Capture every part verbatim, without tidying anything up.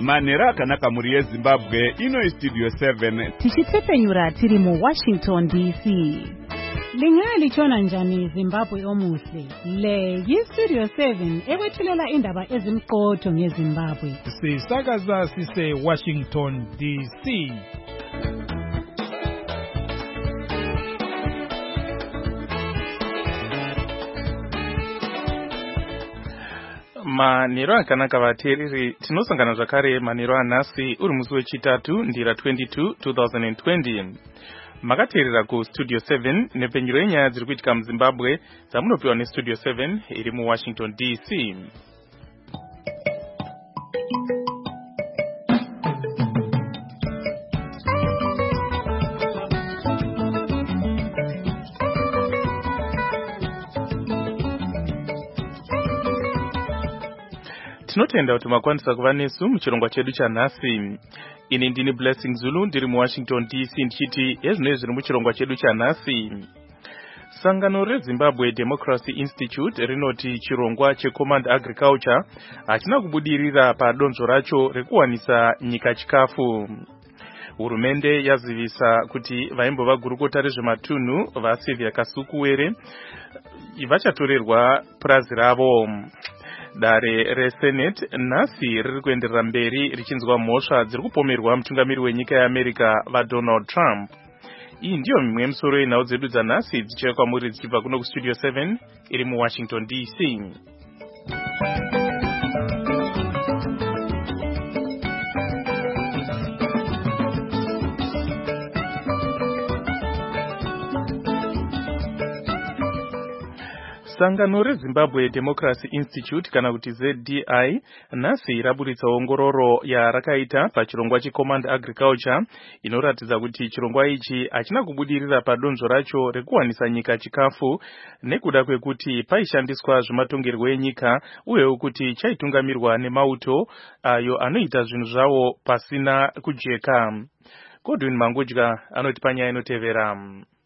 manhero akanaka muri yezimbabwe ino studio seven tichitsepenyura tiri mu Washington D C. Lingalitshona njani Zimbabwe omuhle? Le yi-Studio seven ekwethulela indaba ezimqotho ngeZimbabwe. Sisakaza sise Washington D C. Manhero akanaka vateereri, tinosangana zvakare manhero anhasi uri musi wechitatu ndira twenty-two twenty twenty. Makateerera ku Studio seven nepenyero yenyaya dziri kuitika muZimbabwe dzamunopiwa neStudio seven iri mu Washington D C. Tinotenda kuti makwanisa kuva nesu muchirongwa chedu chanhasi. Ini ndini Blessing Zulu ndiri mu Washington D C ndichiti ezvinezvi zviri muchirongwa chedu chanhasi. Sangano reZimbabwe Democracy Institute rinoti chirongwa cheCommand Agriculture hachina kubudirira padonzvo racho rekuwanisa nyika chikafu. Hurumende yazivisa kuti vaimbova gurukota rezvematunhu vaSylvia Kasukuwere vachatorerwa purazi ravo. Dare reSenate nhasi riri kuenderera mberi richinzwa mhosva dziri kupomerwa mutungamiri wenyika yeAmerica vaDonald Trump. Iyi ndiyo mimwe yemisoro yenhau dzedu dzanhasi dzichiuya kwamuri dzichibva kuno kuStudio seven iri mu Washington D C. Sangano reZimbabwe Democracy Institute kana kuti Z D I nhasi raburitsa ongororo yarakaita pachirongwa cheCommand Agriculture inoratidza kuti chirongwa ichi hachina kubudirira padonzvo racho rekuwanisa nyika chikafu nekuda kwekuti paishandiswa zvematongerwo enyika uyewo kuti chaitungamirwa nemauto ayo anoita zvinhu zvawo pasina kujeka. Godwin Mangudya anoti panyaya inotevera.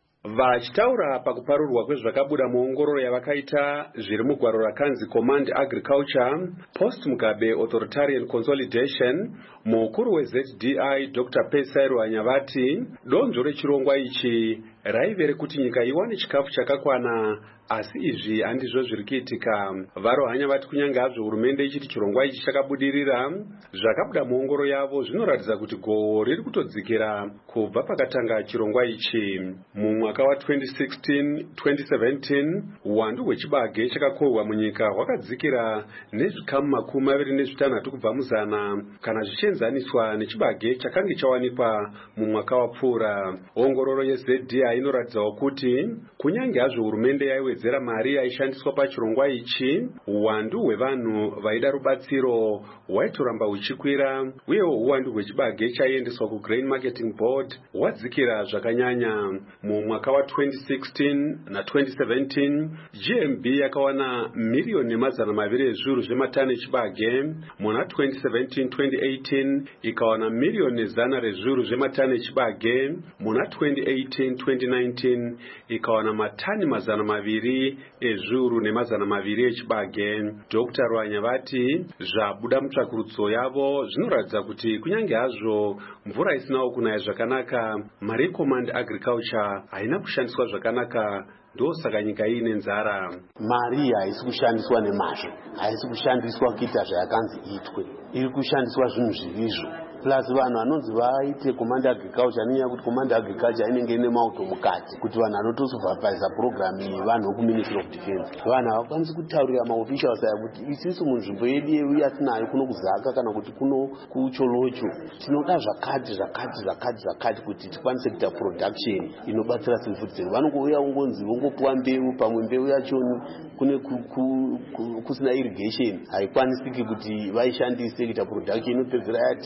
Vachitaura pakuparurwa kwezvakabuda muongororo yavakaita zviri mugwaro rakanzi Command Agriculture Post Mugabe Authoritarian Consolidation, mukuru weZ D I Doctor Pesero Anyavati donzvo rechirongwa ichi raive rekuti nyika iwane chikafu chakakwana, asi izvi handizvo zviri kuitika. Varohanya vati kunyange hazvo hurumende ichiti chirongwa ichi chakabudirira, zvakabuda muongororo yavo zvinoratidza kuti gohwo riri kutodzikira kubva pakatanga chirongwa ichi. Mumwaka wa twenty sixteen twenty seventeen uwandu hwechibage chakakohwa munyika hwakadzikira nezvikamu makumi maviri nezvitanhatu kubva muzana kana zvichienzaniswa nechibage chakange chawanikwa mumwaka wapfuura. Ongororo yeZ D I inoratidzawo kuti kunyange hazvo hurumende yaiwedzera mari yaishandiswa pachirongwa ichi, uwandu hwevanhu vaida rubatsiro hwaitoramba huchikwira, uyewo uwandu hwechibage chaiendeswa kuGrain Marketing Board hwadzikira zvakanyanya. Mumwaka wa twenty sixteen na twenty seventeen G M B yakawana miriyoni nemazana maviri ezviuru zvematani echibage, muna twenty seventeen twenty eighteen ikawana miriyoni nezana rezviuru zvematani echibage, muna twenty eighteen twenty nineteen ikawana matani mazana maviri ezviuru nemazana maviri echibage. Doctor Rwanyavati zvabuda mutsvakurudzo yavo zvinoratidza kuti kunyange hazvo mvura isinawo kunaya zvakanaka, mari Command Agriculture haina kushandiswa zvakanaka, ndosaka nyika ine nzara. Mari haisi kushandiswa nemazvo, haisi kushandiswa kuita zvayakanzi itwe, iri kushandiswa zvinhu zvirizvo. Plus vanhu vanonzi vaite Command Agriculture nenyaya kuti Command Agriculture inenge ine mauto mukati kuti vanhu vanotosuvapaiza program iyi vanhu ku Ministry of Defense. Vanhu havakwanisi kutaurira maofficials aya kuti isisu munzvimbo yedu yedu yatinayo kuno kuzaka kana kuti kuno kucholocho tinoda zvakati zvakati zvakati zvakati kuti tikwanise kuita production inobatsira food sector. Vanongouya ungonzi vongopuwa mbeu, pamwe mbeu yachoni kune kusina irrigation haikwanisiki kuti vaishandise kuita production inopedzera yatengeswa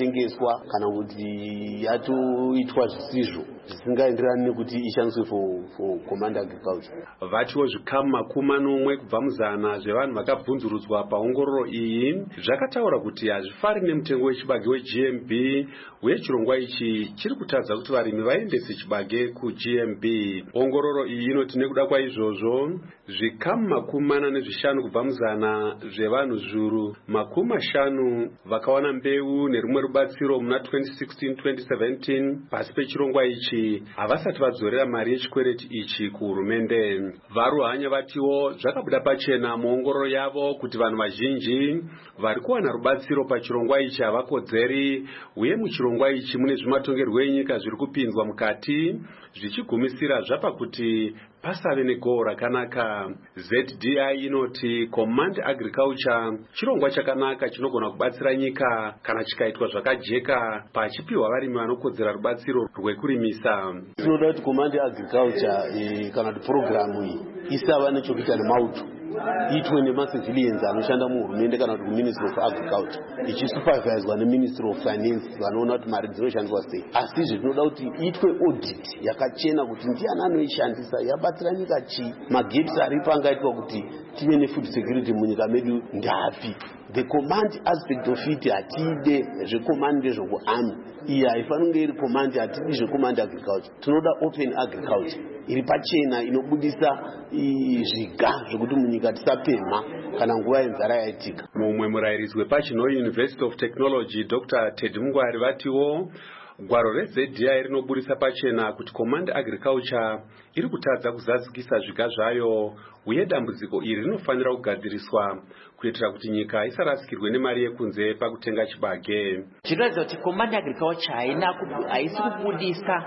yatotengwa kana kuti yatoitwa zvisizvo zvisingaenderani nekuti ishandiswe for, for command agriculture. Vatiwo zvikamu makumi manomwe kubva muzana zvevanhu vakabvunzurudzwa paongororo iyi zvakataura kuti hazvifari nemutengo wechibage weG M B uye chirongwa ichi chiri kutadza kuti varimi vaendese chibage kuG M B. Ongororo iyi inoti nekuda kwaizvozvo zvikamu makumi mana nezvishanu kubva muzana zvevanhu zviuru makumi mashanu vakawana mbeu nerumwe rubatsiro muna twenty sixteen twenty seventeen pasi pechirongwa ichi havasati vadzorera mari yechikwereti ichi kuhurumende. Varuhanya vatiwo zvakabuda pachena muongororo yavo kuti vanhu vazhinji vari kuwana rubatsiro pachirongwa ichi havakodzeri uye muchirongwa ichi mune zvimatongerwo enyika zviri kupinzwa mukati zvichigumisira zvapa kuti pasave negohwo rakanaka. Z D I inoti Command Agriculture chirongwa chakanaka chinogona kubatsira nyika kana chikaitwa zvakajeka pachipiwa varimi vanokodzera rubatsiro rwekurimisa. Tinoda kuti Command Agriculture eh, kana kuti programu iyi isava nechokuita nemauto iitwe nemacivilians anoshanda muhurumende kana kuti Ministry of Agriculture ichisuperviswa neMinistry of Finance vanoona kuti mari dzinoshandiswa sei. Asi zvinoda kuti iitwe audit yakachena kuti ndiani anoishandisa yabatsira nyika chii, magaps aripo angaitwa kuti tive nefood security munyika medu ndapi. The command aspect of it hatide zvecommand ndezvokuarmy iyi haifaniri kunge iri command hatidi zvecommand agriculture. Tinoda open agriculture iri pachena inobudisa zviga zvekuti munyika tisapemha kana nguva yenzara yaitika. Mumwe murairidzi wePachino University of Technology Doctor Ted Mungwari vatiwo gwaro reZ D I rinobudisa pachena kuti Command Agriculture iri kutadza kuzadzikisa zviga zvayo uye dambudziko iri rinofanira kugadziriswa kuitira kuti nyika isarasikirwe nemari yekunze pakutenga chibage. Zvinoratidza kuti Command Agriculture haina haisi kubudisa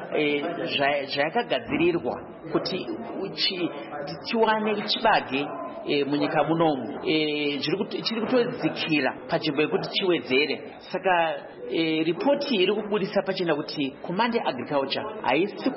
zvayakagadzirirwa kuti tiwane chibage munyika munomu chiri kutodzikira panzvimbo yekuti chiwedzere. Saka ripoti iri kubudisa pachena kuti Command Agriculture haisi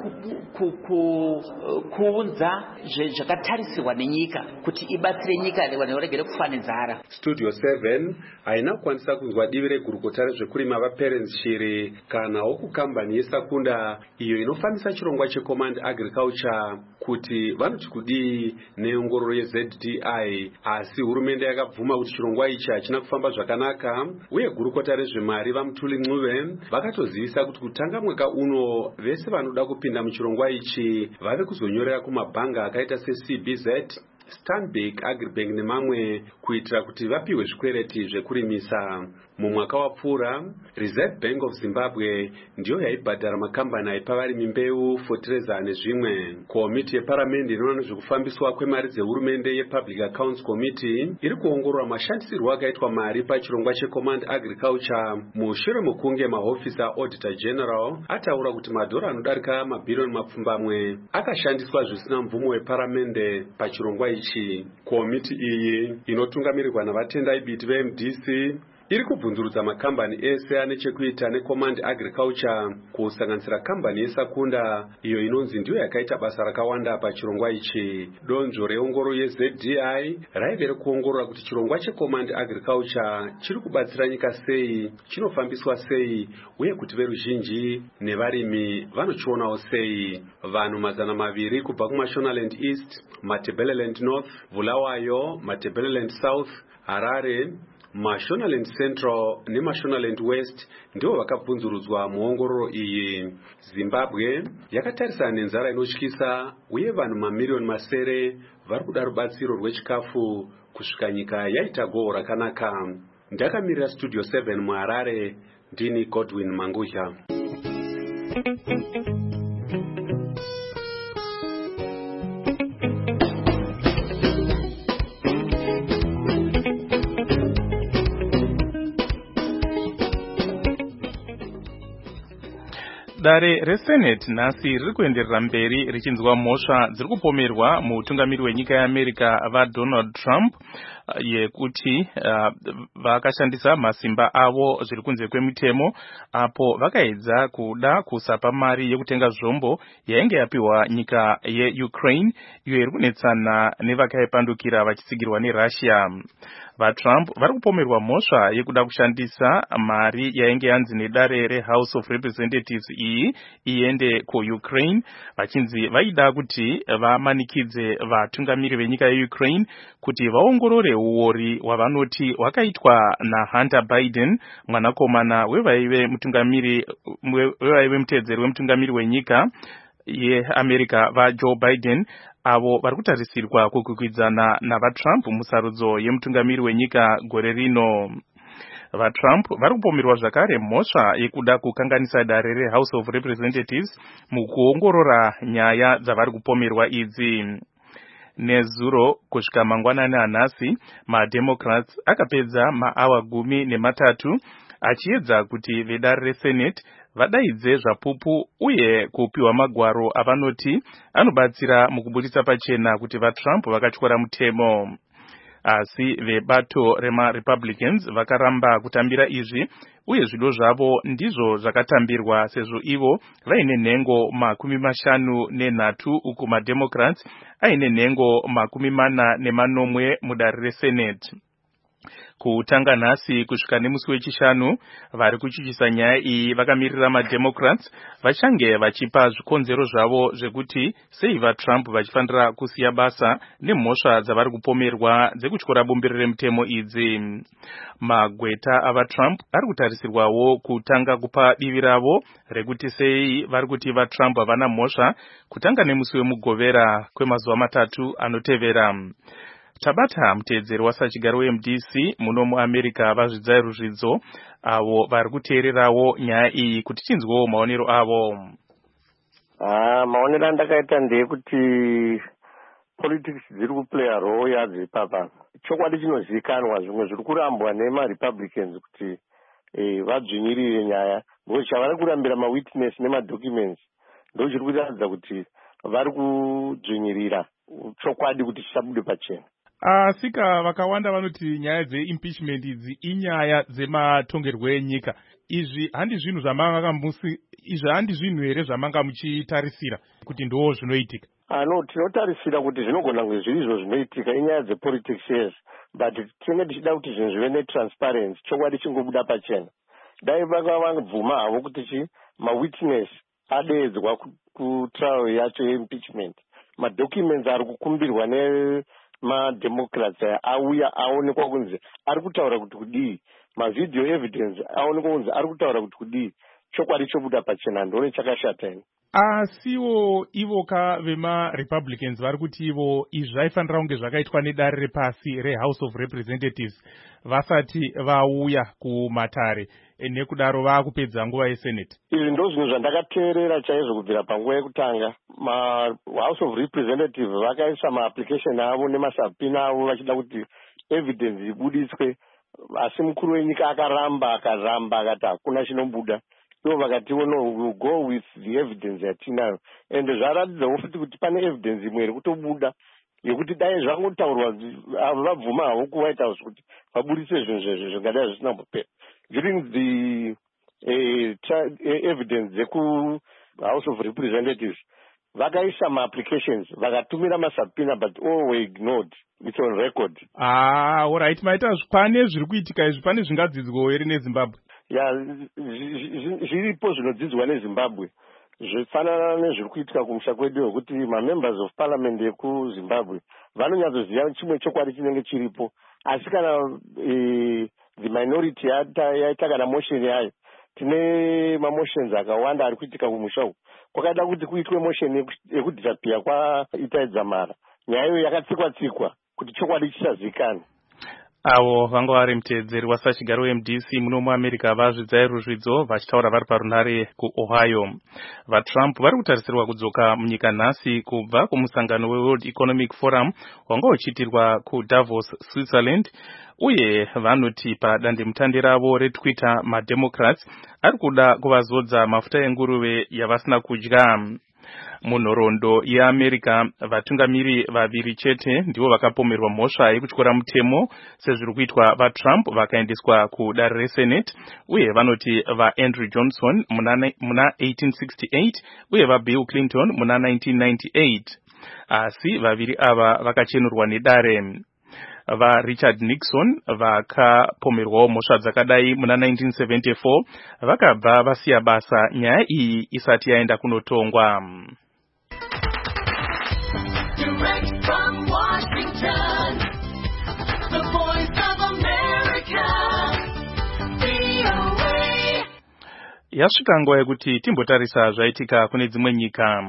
kuunza zvakatarisirwa nenyika kuti ibatsire nyika vanhu varegere kufa nenzara. Studio seven haina kukwanisa kunzwa divi regurukota rezvekurima vaPerens Shiri kanawo kukambani yeSakunda iyo inofambisa chirongwa cheCommand Agriculture kuti vanoti kudii neongororo yeZ D I. Asi hurumende yakabvuma kuti chirongwa ichi hachina kufamba zvakanaka uye gurukota rezvemari vaMutuli Ncube vakatozivisa kuti kutanga mwaka uno vese vanoda kupinda muchirongwa ichi vave kuzonyorera kumabhanga akaita seC B Z, Stanbic, Agribank nemamwe kuitira kuti vapiwe zvikwereti zvekurimisa. Mumwaka wapfuura Reserve Bank of Zimbabwe ndiyo yaibhadhara makambani aipa varimi mbeu, fertilizer nezvimwe. Komiti yeparamende inoona nezvekufambiswa kwemari dzehurumende yePublic Accounts Committee iri kuongorora mashandisirwo akaitwa mari pachirongwa cheCommand Agriculture mushure mokunge mahofisa Auditor General ataura kuti madhora anodarika mabhirioni mapfumbamwe akashandiswa zvisina mvumo yeparamende pachirongwa ichi. Komiti iyi inotungamirirwa navatendai biti veM D C iri kubvunzurudza makambani ese ane chekuita neCommand Agriculture kusanganisira kambani yeSakunda iyo inonzi ndiyo yakaita basa rakawanda pachirongwa ichi. Donzvo reongoro yeZ D I raive rekuongorora kuti chirongwa cheCommand Agriculture chiri kubatsira nyika sei, chinofambiswa sei uye kuti veruzhinji nevarimi vanochionawo sei. Vanhu mazana maviri kubva kuMashonaland East, Matabeleland North, Bulawayo, Matabeleland South, Harare, Mashonaland Central neMashonaland West ndiwo vakabvunzurudzwa muongororo iyi. Zimbabwe yakatarisana nenzara inotyisa uye vanhu mamiliyoni masere vari kuda rubatsiro rwechikafu kusvika nyika yaita gohwo rakanaka. Ndakamirira Studio seven muHarare, ndini Godwin Manguzha. Dare reSenate nhasi riri kuenderera mberi richinzwa mhosva dziri kupomerwa muutungamiri wenyika yeAmerica vaDonald Trump yekuti uh, vakashandisa masimba avo zviri kunze kwemitemo apo vakaedza kuda kusapa mari yekutenga zvombo yainge yapiwa nyika yeUkraine iyo iri kunetsana nevakaipandukira vachitsigirwa neRussia. VaTrump vari kupomerwa mhosva yekuda kushandisa mari yainge yanzi nedare reHouse of Representatives iyi iende kuUkraine vachinzi vaida kuti vamanikidze vatungamiri venyika yeUkraine kuti vaongorore uori wavanoti wakaitwa naHunter Biden mwanakomana wevaive mutungamiri wevaive mutedzeri wemutungamiri wenyika yeAmerica vaJoe Biden avo vari kutarisirwa kukwikwidzana navaTrump musarudzo yemutungamiri wenyika gore rino. VaTrump vari kupomerwa zvakare mhosva yekuda kukanganisa dare reHouse of Representatives mukuongorora nyaya dzavari kupomerwa idzi. Nezuro kusvika mangwanani anhasi maDemocrats akapedza maawa gumi nematatu achiedza kuti vedare reSenate vadaidze zvapupu uye kupiwa magwaro avanoti anobatsira mukubudisa pachena kuti vaTrump vakatyora mutemo. Asi vebato remaRepublicans vakaramba kutambira izvi uye zvido zvavo ndizvo zvakatambirwa sezvo ivo vaine nhengo makumi mashanu nenhatu uku maDemocrats aine nhengo makumi mana nemanomwe mudare reSenate. Kutanga nhasi kusvika nemusi wechishanu vari kuchichisa nyaya iyi vakamirira maDemocrats vachange vachipa zvikonzero zvavo zvekuti sei vaTrump vachifanira kusiya basa nemhosva dzavari kupomerwa dzekutyora bumbiro remutemo idzi. Magweta avaTrump ari kutarisirwawo kutanga kupa divi ravo rekuti sei vari kuti vaTrump havana mhosva kutanga nemusi wemugovera kwemazuva matatu anotevera. Tabata mutedzeri wasachigaro weM D C muno muAmerica vazvidzai ruzvidzo avo vari kuteererawo nyaya iyi kuti tinzwewo maonero avo. Ah, maonero andakaita ndeyekuti politics dziri kuplaya role yadzo ipapa. Chokwadi chinozivikanwa zvimwe zviri kurambwa nemaRepublicans kuti eh, vadzvinyirire nyaya because chavari kurambira mawitness nemadocuments ndo chiri kuratidza kuti vari kudzvinyirira chokwadi kuti chisabude pachena. Asika vakawanda vanoti nyaya dzeimpeachment idzi inyaya dzematongerwo enyika. Izvi handi zvinhu zvamanga musi izvi handi zvinhu here zvamanga muchitarisira kuti ndo zvinoitika? Ah no, tinotarisira kuti zvinogona kunge zviri izvo zvinoitika inyaya dzepolitics yes, but tinenge tichida kuti zvinhu zvive netransparency chokwadi chingobuda pachena. Dai vakabvuma havo kuti chi mawitness adeedzwa kutrial yacho yeimpeachment. Madocuments ari kukumbirwa ne maDemocrats auya aonekwa kunzi ari kutaura kuti kudii, mavideo evidence aonekwa kunzi ari kutaura kuti kudii, chokwadi chobuda pachena ndone chakashata ini. Asiwo ivo ka vemaRepublicans vari kuti ivo izvi zvaifanira kunge zvakaitwa nedare repasi reHouse of Representatives vasati vauya kumatare nekudaro vaakupedza nguva yeSenate. Izvi ndo zvinhu zvandakateerera chaizvo kubvira panguva yekutanga. MaHouse of Representatives vakaisa maapplication avo nemasubpoena avo vachida kuti evidence ibudiswe, asi mukuru wenyika akaramba akaramba akati hakuna chinobuda. Ivo vakati no, we'll go with the evidence yatinayo, ende zvaratidzawo futi kuti pane evidence imwe iri kutobuda yekuti dai zvangotaurwa vabvuma havo kuWhite House kuti vabudise zvinhu zvezvo zvingadai zvisina kupera. During the uh, tra- uh, evidence dzeku House of Representatives vakaisa maapplications vakatumira masubpoena but all were ignored. It's on record. Ah, all right, maita pane zviri kuitika izvi pane zvingadzidzwawo here neZimbabwe? Ya zviripo zvinodzidzwa neZimbabwe zvifanana nezviri kuitika kumusha kwedu wekuti mamembers of parliament ekuZimbabwe vanonyatsoziva chimwe chokwadi chinenge chiripo, asi kana e, the minority yaita kana motion yayo, tine mamotions akawanda ari kuitika kumusha uku, kwakada kuti kuitwe motion yekudhisappear kwaItai Dzamara, nyaya iyo yakatsikwa tsikwa kuti chokwadi chisazikanwa. Avo vanga vari mutedzeri wasachigaro weM D C muno muAmerica vazvidzai ruzvidzo vachitaura vari parunare kuOhio. VaTrump vari kutarisirwa kudzoka munyika nhasi kubva kumusangano weWorld Economic Forum wanga uchiitirwa kuDavos, Switzerland, uye vanoti padandemutande ravo reTwitter maDemocrats ari kuda kuvazodza mafuta enguruve yavasina kudya. Munhoroondo yeAmerica vatungamiri vaviri chete ndivo vakapomerwa mhosva yekutyora mutemo sezviri kuitwa vaTrump vakaendeswa kudare reSenate, uye vanoti vaAndrew Johnson muna, muna eighteen sixty-eight uye vaBill Clinton muna nineteen ninety-eight. Asi vaviri ava vakachenurwa nedare. VaRichard Nixon vakapomerwawo mhosva dzakadai muna nineteen seventy-four vakabva vasiya basa nyaya iyi isati yaenda kunotongwa. Direct from Washington, the voice of America, V O A. Yasvika nguva yekuti timbotarisa zvaitika kune dzimwe nyika.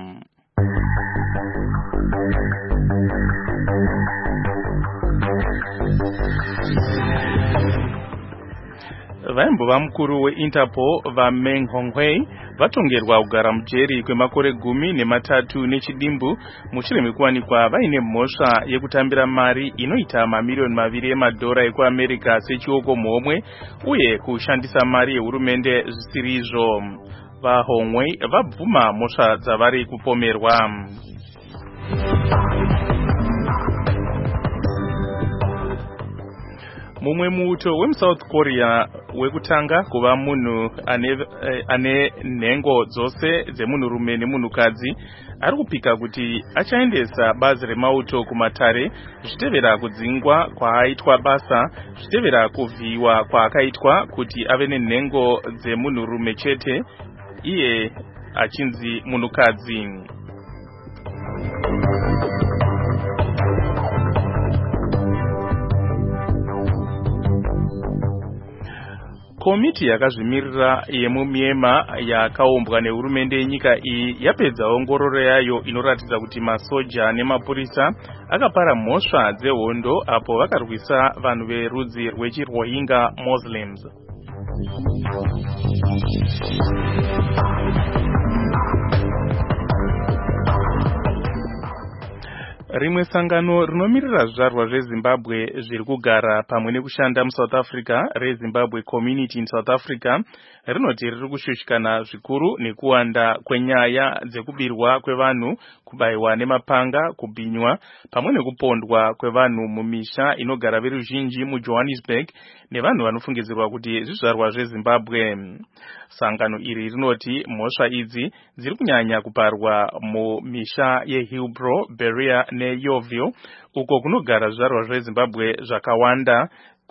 Vaimbova mukuru weInterpol vaMeng Hongwei vatongerwa kugara mujeri kwemakore gumi nematatu nechidimbu mushure mekuwanikwa vaine mhosva yekutambira mari inoita mamiliyoni maviri emadhora ekuAmerica sechioko mhomwe uye kushandisa mari yehurumende zvisiri izvo. VaHongwei vabvuma mhosva dzavari kupomerwa. Mumwe muto wemuSouth Korea wekutanga kuva munhu ane, ane nhengo dzose dzemunhurume nemunhukadzi ari kupika kuti achaendesa bazi remauto kumatare zvichitevera kudzingwa kwaaitwa basa, zvichitevera kuvhiyiwa kwaakaitwa kuti ave nenhengo dzemunhurume chete iye achinzi munhukadzi. Komiti yakazvimirira yemuMyanmar yakaumbwa nehurumende yenyika iyi yapedza ongororo yayo inoratidza kuti masoja nemapurisa akapara mhosva dzehondo apo vakarwisa vanhu verudzi rwechiRohingya Muslims. Rimwe sangano rinomirira zvizvarwa zveZimbabwe zviri kugara pamwe nekushanda muSouth Africa reZimbabwe Community in South Africa rinoti riri kushushikana zvikuru nekuwanda kwenyaya dzekubirwa kwevanhu, kubayiwa nemapanga, kubhinywa pamwe nekupondwa kwevanhu mumisha inogara veruzhinji muJohannesburg nevanhu vanofungidzirwa kuti zvizvarwa zveZimbabwe. Sangano iri rinoti mhosva idzi dziri kunyanya kuparwa mumisha yeHillbrow, Berea neYoville uko kunogara zvizvarwa zveZimbabwe zvakawanda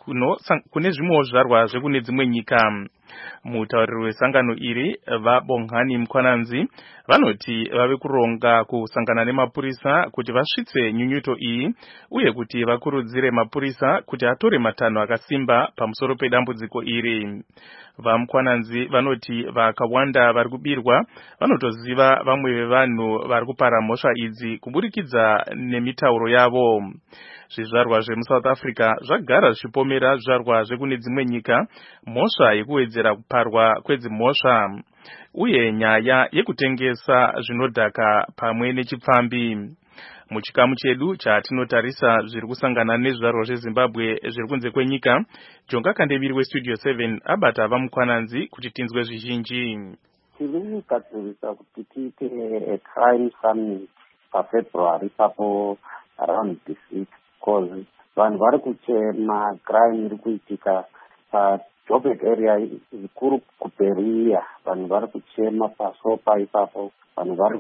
kune zvimwewo zvizvarwa zvekune dzimwe nyika. Mutauriri wesangano iri vaBongani Mkwananzi vanoti vave kuronga kusangana nemapurisa kuti vasvitse nyunyuto iyi uye kuti vakurudzire mapurisa kuti atore matanho akasimba pamusoro pedambudziko iri. VaMkwananzi vanoti vakawanda vari kubirwa vanotoziva vamwe vevanhu vari kupara mhosva idzi kuburikidza nemitauro yavo. Zvizvarwa zvemuSouth Africa zvagara zvichipomera zvizvarwa zvekune dzimwe nyika mhosva yekuwedzera kuparwa kwedzimhosva uye nyaya yekutengesa zvinodhaka pamwe nechipfambi. Muchikamu chedu chatinotarisa zviri kusangana nezvizvarwa zveZimbabwe zviri kunze kwenyika, Jonga Kandeviri weStudio seven abata vaMukwananzi kuti tinzwe zvizhinji. Tiri kugadzirisa kuti tiite crime summit paFebruary papo around this week because vanhu vari kuchema crime iri kuitika paJoburg area zvikuru kuBerea, vanhu vari kuchema paSopa ipapo, vanhu vari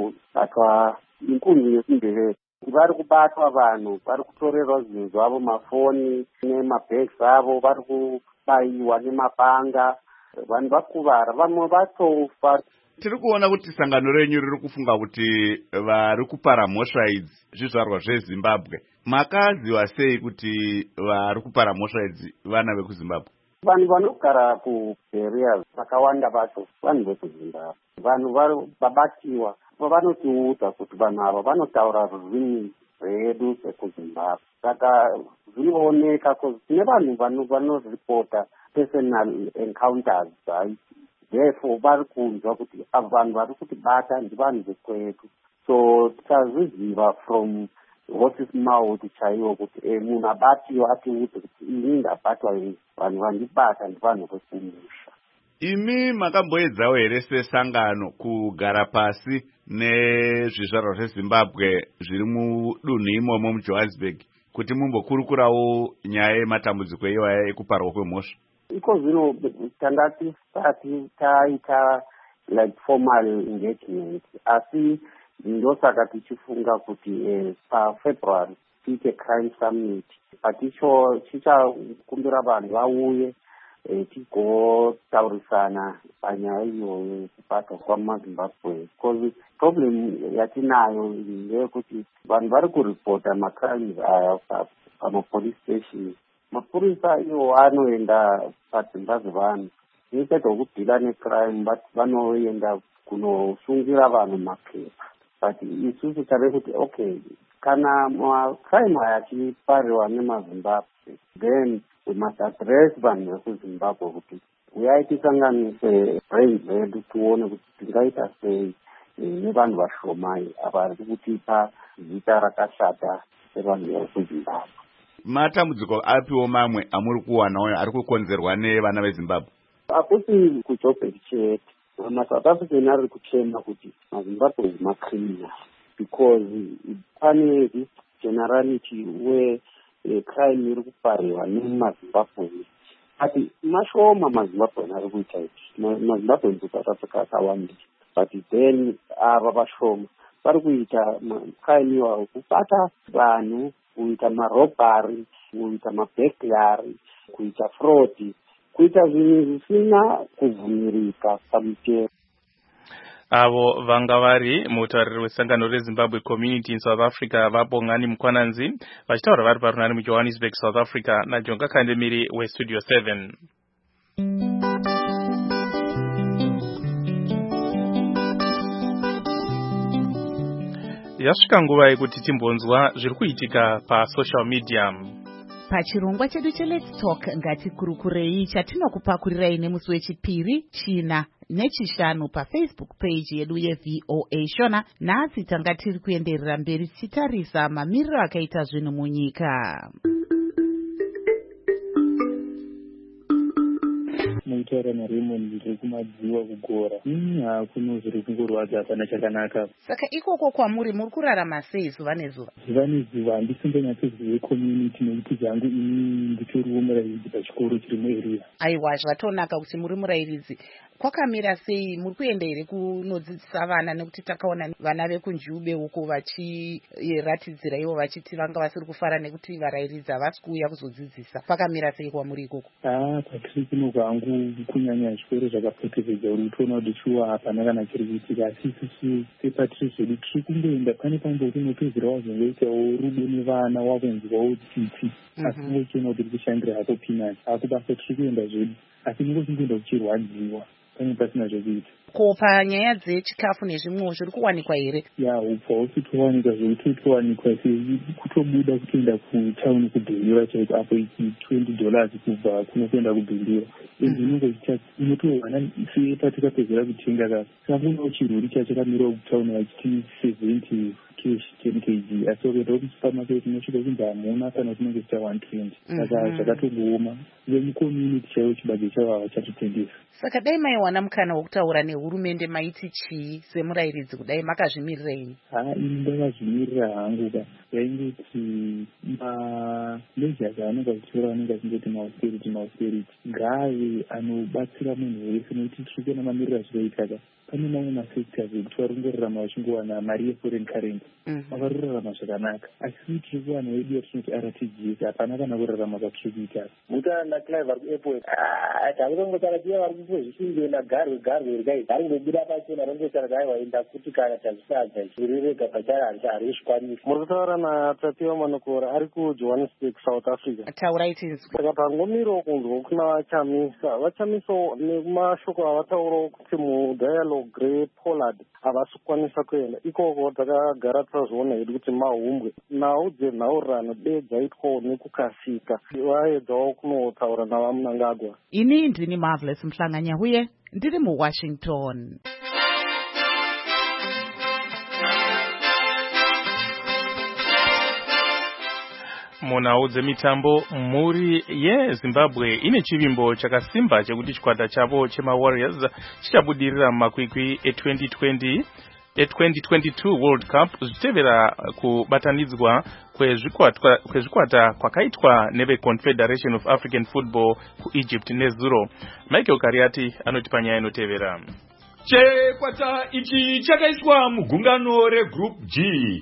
kubatwa inkunzi yekuNdebele, vari kubatwa vanhu, vari kutorerwa zvinhu zvavo, mafoni nemabhegi avo, vari kubayiwa nemapanga, vanhu vakuvara, vamwe vatofa. Tiri kuona kuti sangano renyu riri kufunga kuti vari kupara mhosva idzi zvizvarwa zveZimbabwe. Makaziva sei kuti vari kupara mhosva idzi vana vekuZimbabwe? Vanhu vanogara kuBerea vakawanda vacho vanhu vekuZimbabwe. Vanhu vari babatiwa vanotiudza kuti vanhu ava vanotaura rurimi rwedu rwekuZimbabwe. Saka zvinooneka kuti tine vanhu vanoripota personal encounters, right? Therefore vari kunzwa kuti ava vanhu vari kutibata ndi vanhu vekwedu. So tikazviziva from horse's mouth chaiwo kuti eh, munhu abatiwa atiudze kuti ini ndabatwa iyi, vanhu vandibata ndi vanhu vekumusha. imi makamboedzawo here sesangano kugara pasi nezvizvarwa zvezimbabwe zviri mudunhu imomo mujohannesburg kuti mumbokurukurawo nyaya yematambudziko iwaya ekuparwa kwemhosva? Iko zvino tanga tisati taita like formal engagement, asi ndosaka tichifunga kuti eh, paFebruary tiite crime summit paticho chichakumbira vanhu vauye eh, tigotaurisana panyaya iyoyo yekupata kwamazimbabwe, because problem yatinayo ndeyekuti vanhu vari kuripota macrimes aya pamapolice station. Mapurisa iwo anoenda padzimba dzevanhu instead okudhila necrime but vanoenda kunosungira vanhu mapepa. But isusu tave kuti okay, kana macrime aya achipariwa nemazimbabwe, then we must address vanhu vekuzimbabwe kuti uyai tisanganise brain zedu tuone kuti tingaita sei nevanhu vashomai vari kutipa zita rakashata sevanhu vekuzimbabwe. Matambudziko apiwo mamwe amuri kuwanawo ari kukonzerwa nevana vezimbabwe? Hakusi kuJoburg chete, maSouth African ari kuchema kuti mazimbabwe is macriminal because pane this generality where uh, crime iri kupariwa nemazimbabwe. Ati mashoma mazimbabwe ari kuita izvi, mazimbabwe South Africa akawanda, but then ava vashoma vari kuita crime iwayo kubata vanhu, kuita marobhari, kuita maburglary, kuita fraud, kuita zvinhu zvisina kubvumirika pamutemo. Avo vanga vari mutauriri wesangano reZimbabwe Community in South Africa Vabongani Mukwananzi vachitaura vari parunhare muJohannesburg, South Africa naJonga Kandemiri weStudio seven. Yasvika nguva yekuti timbonzwa zviri kuitika pasocial media. Pachirongwa chedu cheLet's Talk ngatikurukurei chatinokupakurirai nemusi wechipiri, china nechishanu paFacebook page yedu yeV O A Shona. Nhasi tanga tiri kuenderera mberi tichitarisa mamiriro akaita zvinhu munyika. Mutaura naRaymond ndiri kumadziwa kugora. Ini hakuno zviri kungorwadza hapana chakanaka. Saka ikoko kwamuri muri kurarama sei zuva nezuva? Zuva nezuva handisinganyatsozive community nekuti zvangu ini nditoriwo murairidzi pachikoro chiri muarea. Aiwa, zvatonaka kuti muri murairidzi. Kwakamira sei? Muri kuenda here kunodzidzisa vana? Nekuti takaona vana vekunjube uko vachiratidzira ivo vachiti vanga vasiri kufara nekuti varairidzi havasi kuuya kuzodzidzisa. Kwakamira sei kwamuri ikoko? Ah, kwatiri kuno kwangu kunyanya zvikoro zvakapoteredza uri kutoona kuti shuwa hapana kana chiri kuitika, asi isusu sepatiri zvedu tiri kungoenda pane pamwe kunopedzera wazongoitawo rudo nevana wakunzwawo tsitsi, asi ngochiona kuti tiri kushandira hako pinani ako basa tiri kuenda zvedu, asi ngochingoenda kuchirwadziwa pane pasina zvekuita. Ko panyaya dzechikafu nezvimwewo zviri kuwanikwa here? Ya, upfa husi towanikwa zvekuti towanikwa kutobuda kutoenda kutauni kubhindura chaiko apo ichi twenty dollars kubva kuno kuenda kubhindura. Izvi inongoita unotowana sepatikapedzera kutenga ka sakuno chiruri chacho kamira kutauni vachiti seventy cash ten kilograms, asi ukaenda kusupermarket unosvika kunzi hamuna kana kunenge kuita one twenty. Saka zvakatogooma vemucommunity chaivo chibage chavo havachatotengesa. Saka dai maiwana mukana wokutaura nehurumende maiti chii semurairidzi kudai makazvimirira ini? Ha, ini ndakazvimirira hangu ka yaingoti mameasures anenge achitora anenge achingoti mausterity mausterity ngaave anobatsira munhu wese nekuti tiri kuona mamiriro achitoita ka pane mamwe masectors ekuti vari kungorarama vachingowana mari yeforeign currency vakarurarama zvakanaka, asi tiri kuwana wedu yatinoti R T G S hapana kana kurarama kwatiri kuita. Mutana naClive vari kuairport takutongotara tiye vari kupozvisingoenda garwe garwe rikai vari kungobuda pachena rongotara dai waenda kuti kana tazvisadza zvirirega pachari harizvikwanisi. Muri kutaura naTapiwa Manokora ari kuJohannesburg, South Africa. Taurai tinzwa. Saka pangomirawo kunzwa kuna vachamisa vachamisawo nemashoko avataurawo kuti mudialogue rePollard havasi kukwanisa kuenda ikoko. Takagara tazviona hedu kuti mahumbwe nhau dzenhaurirano dei dzaitwawo nekukasika vaedzawo kunotaura navamunangagwa. Ini ndini Marvelous Mhlanganya huye ndiri muWashington. Munhau dzemitambo, mhuri yeZimbabwe ine chivimbo chakasimba chekuti chikwata chavo chemaWarriors chichabudirira mumakwikwi e2020 e2022 World Cup zvichitevera kubatanidzwa kwezvikwata kwezvikwata kwakaitwa neveConfederation of African Football kuEgypt nezuro. Michael Kariati anoti panyaya inotevera. Chikwata ichi chakaiswa mugungano reGroup G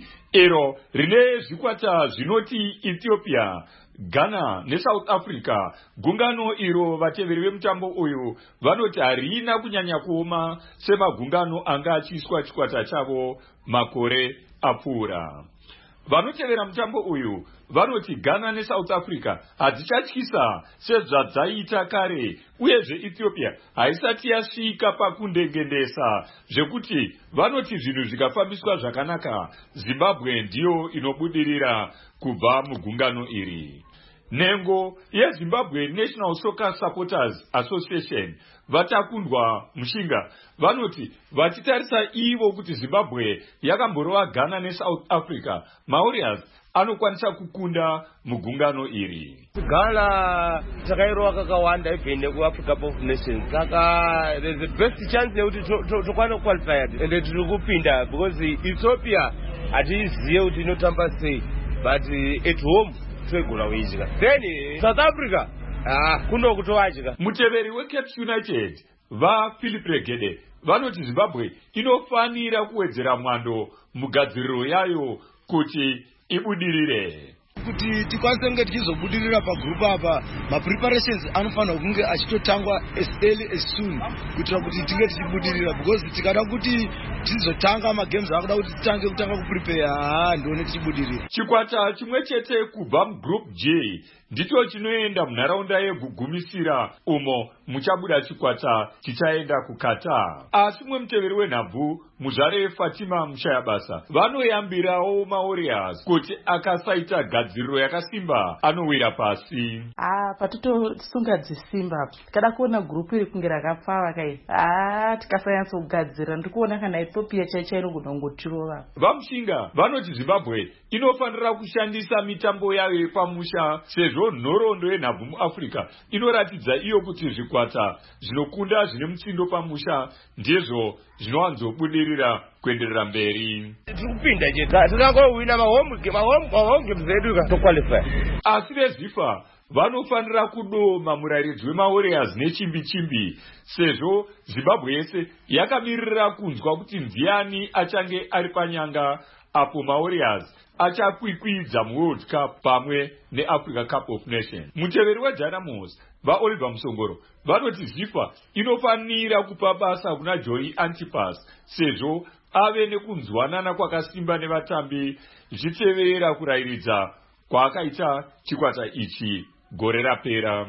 iro rine zvikwata zvinoti Ethiopia, Ghana neSouth Africa. Gungano iro vateveri vemutambo uyu vanoti harina kunyanya kuoma semagungano anga achiiswa chikwata chavo makore apfuura. Vanotevera mutambo uyu vanoti Ghana neSouth Africa hadzichatyisa sezvadzaita kare, uyezve Ethiopia haisati yasvika pakundengendesa zvekuti vanoti zvinhu zvikafambiswa zvakanaka Zimbabwe ndiyo inobudirira kubva mugungano iri. Nhengo yeZimbabwe National Soccer Supporters Association vatakundwa mushinga vanoti vachitarisa ivo kuti Zimbabwe yakamborova Ghana neSouth Africa, maWarriors anokwanisa kukunda mugungano iri. Ghana takairova kakawanda ibvende kuAfrica Cup of Nations, saka there's the best chance nekuti tokwana qualified ende tiri kupinda because Ethiopia hatiziye kuti inotamba sei, but at home twegona kuidya. Then South Africa ah kuno kutowadya. Muteveri weCape United va Philip Regede vanoti Zimbabwe inofanira kuwedzera mwando mugadziriro yayo kuti ibudirire. Kuti tikwanise kunge tichizobudirira pagroup apa, ma-preparations anofanira kunge achitotangwa as early as soon kuitira kuti tinge tichibudirira, because tikada kuti tizotanga magames akuda kuti titange kutanga kuprepare haa ndione tichibudirira. Chikwata chimwe chete kubva mugroup J ndicho chinoenda munharaunda yegugumisira umo muchabuda chikwata chichaenda kukata. Asi mwe muteveri wenhabvu muzvare Fatima Mushayabasa vanoyambirawo maWarriors kuti akasaita gadziriro yakasimba anowira pasi. Ah, patitosunga dzisimba tikada kuona group iri kunge rakapfava kai. Ah, tikasanyatso kugadzira ndikuona kana Ethiopia chaichairo kunongotirova. Vamushinga vanoti Zimbabwe inofanira kushandisa mitambo yayo yepamusha sezvo nhoroondo yenhabvu muAfrica inoratidza iyo kuti zvikwata zvinokunda zvine mutsindo pamusha ndizvo zvinowanzobudirira kuenderera mberi. Tikupinda chete tikangowina mahome games edu toqualify. Asi veZIFA vanofanira kudoma murairidzi wemaWarriors nechimbi chimbi sezvo Zimbabwe yese yakamirira kunzwa kuti ndiani achange ari panyanga apo maWarriors achakwikwidza muWorld Cup pamwe neAfrica Cup of Nations. Muteveri weDynamos vaOliver Musongoro vanoti ZIFA inofanira kupa basa kuna Joey Antipas sezvo ave nekunzwanana kwakasimba nevatambi zvichitevera kurairidza kwaakaita chikwata ichi gore rapera.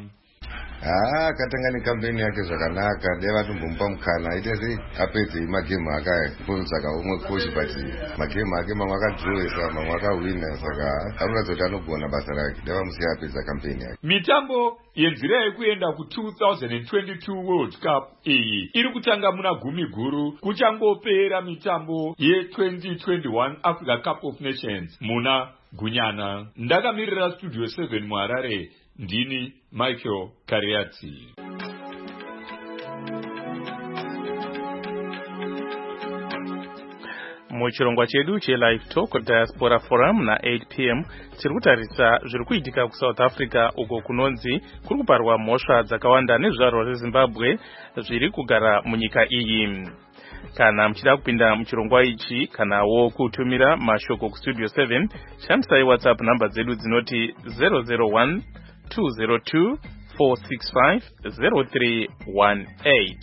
Ah, katanga nekampeni yake zvakanaka deva tombomupa mukana aite sei apedze magemu ake saka umwe coach but magemu ake mamwe akadrowesa mamwe akawina saka anoratidza kuti anogona basa rake deva musiya apedza kampeni yake. Mitambo yenzira yekuenda ku-twenty twenty-two World Cup iyi iri kutanga muna gumi guru kuchangopera mitambo ye-twenty twenty-one Africa Cup of Nations muna Gunyana. Ndakamirira Studio seven muHarare ndini Michael Kariati. Muchirongwa chedu cheLive Talk Diaspora Forum na eight p m tiri kutarisa zviri kuitika kuSouth Africa uko kunonzi kuri kuparwa mhosva dzakawanda nezvizvarwa zveZimbabwe zviri kugara munyika iyi. Kana muchida kupinda muchirongwa ichi kanawo kutumira mashoko kuStudio seven shandisai WhatsApp namba dzedu dzinoti zero zero one two zero two four six five zero three one eight.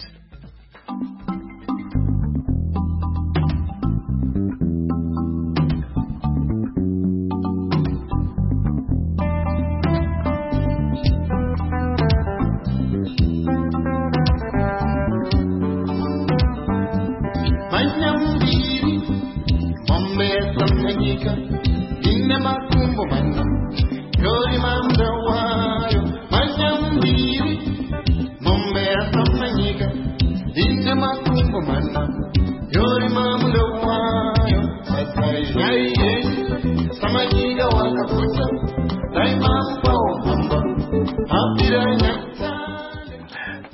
Mama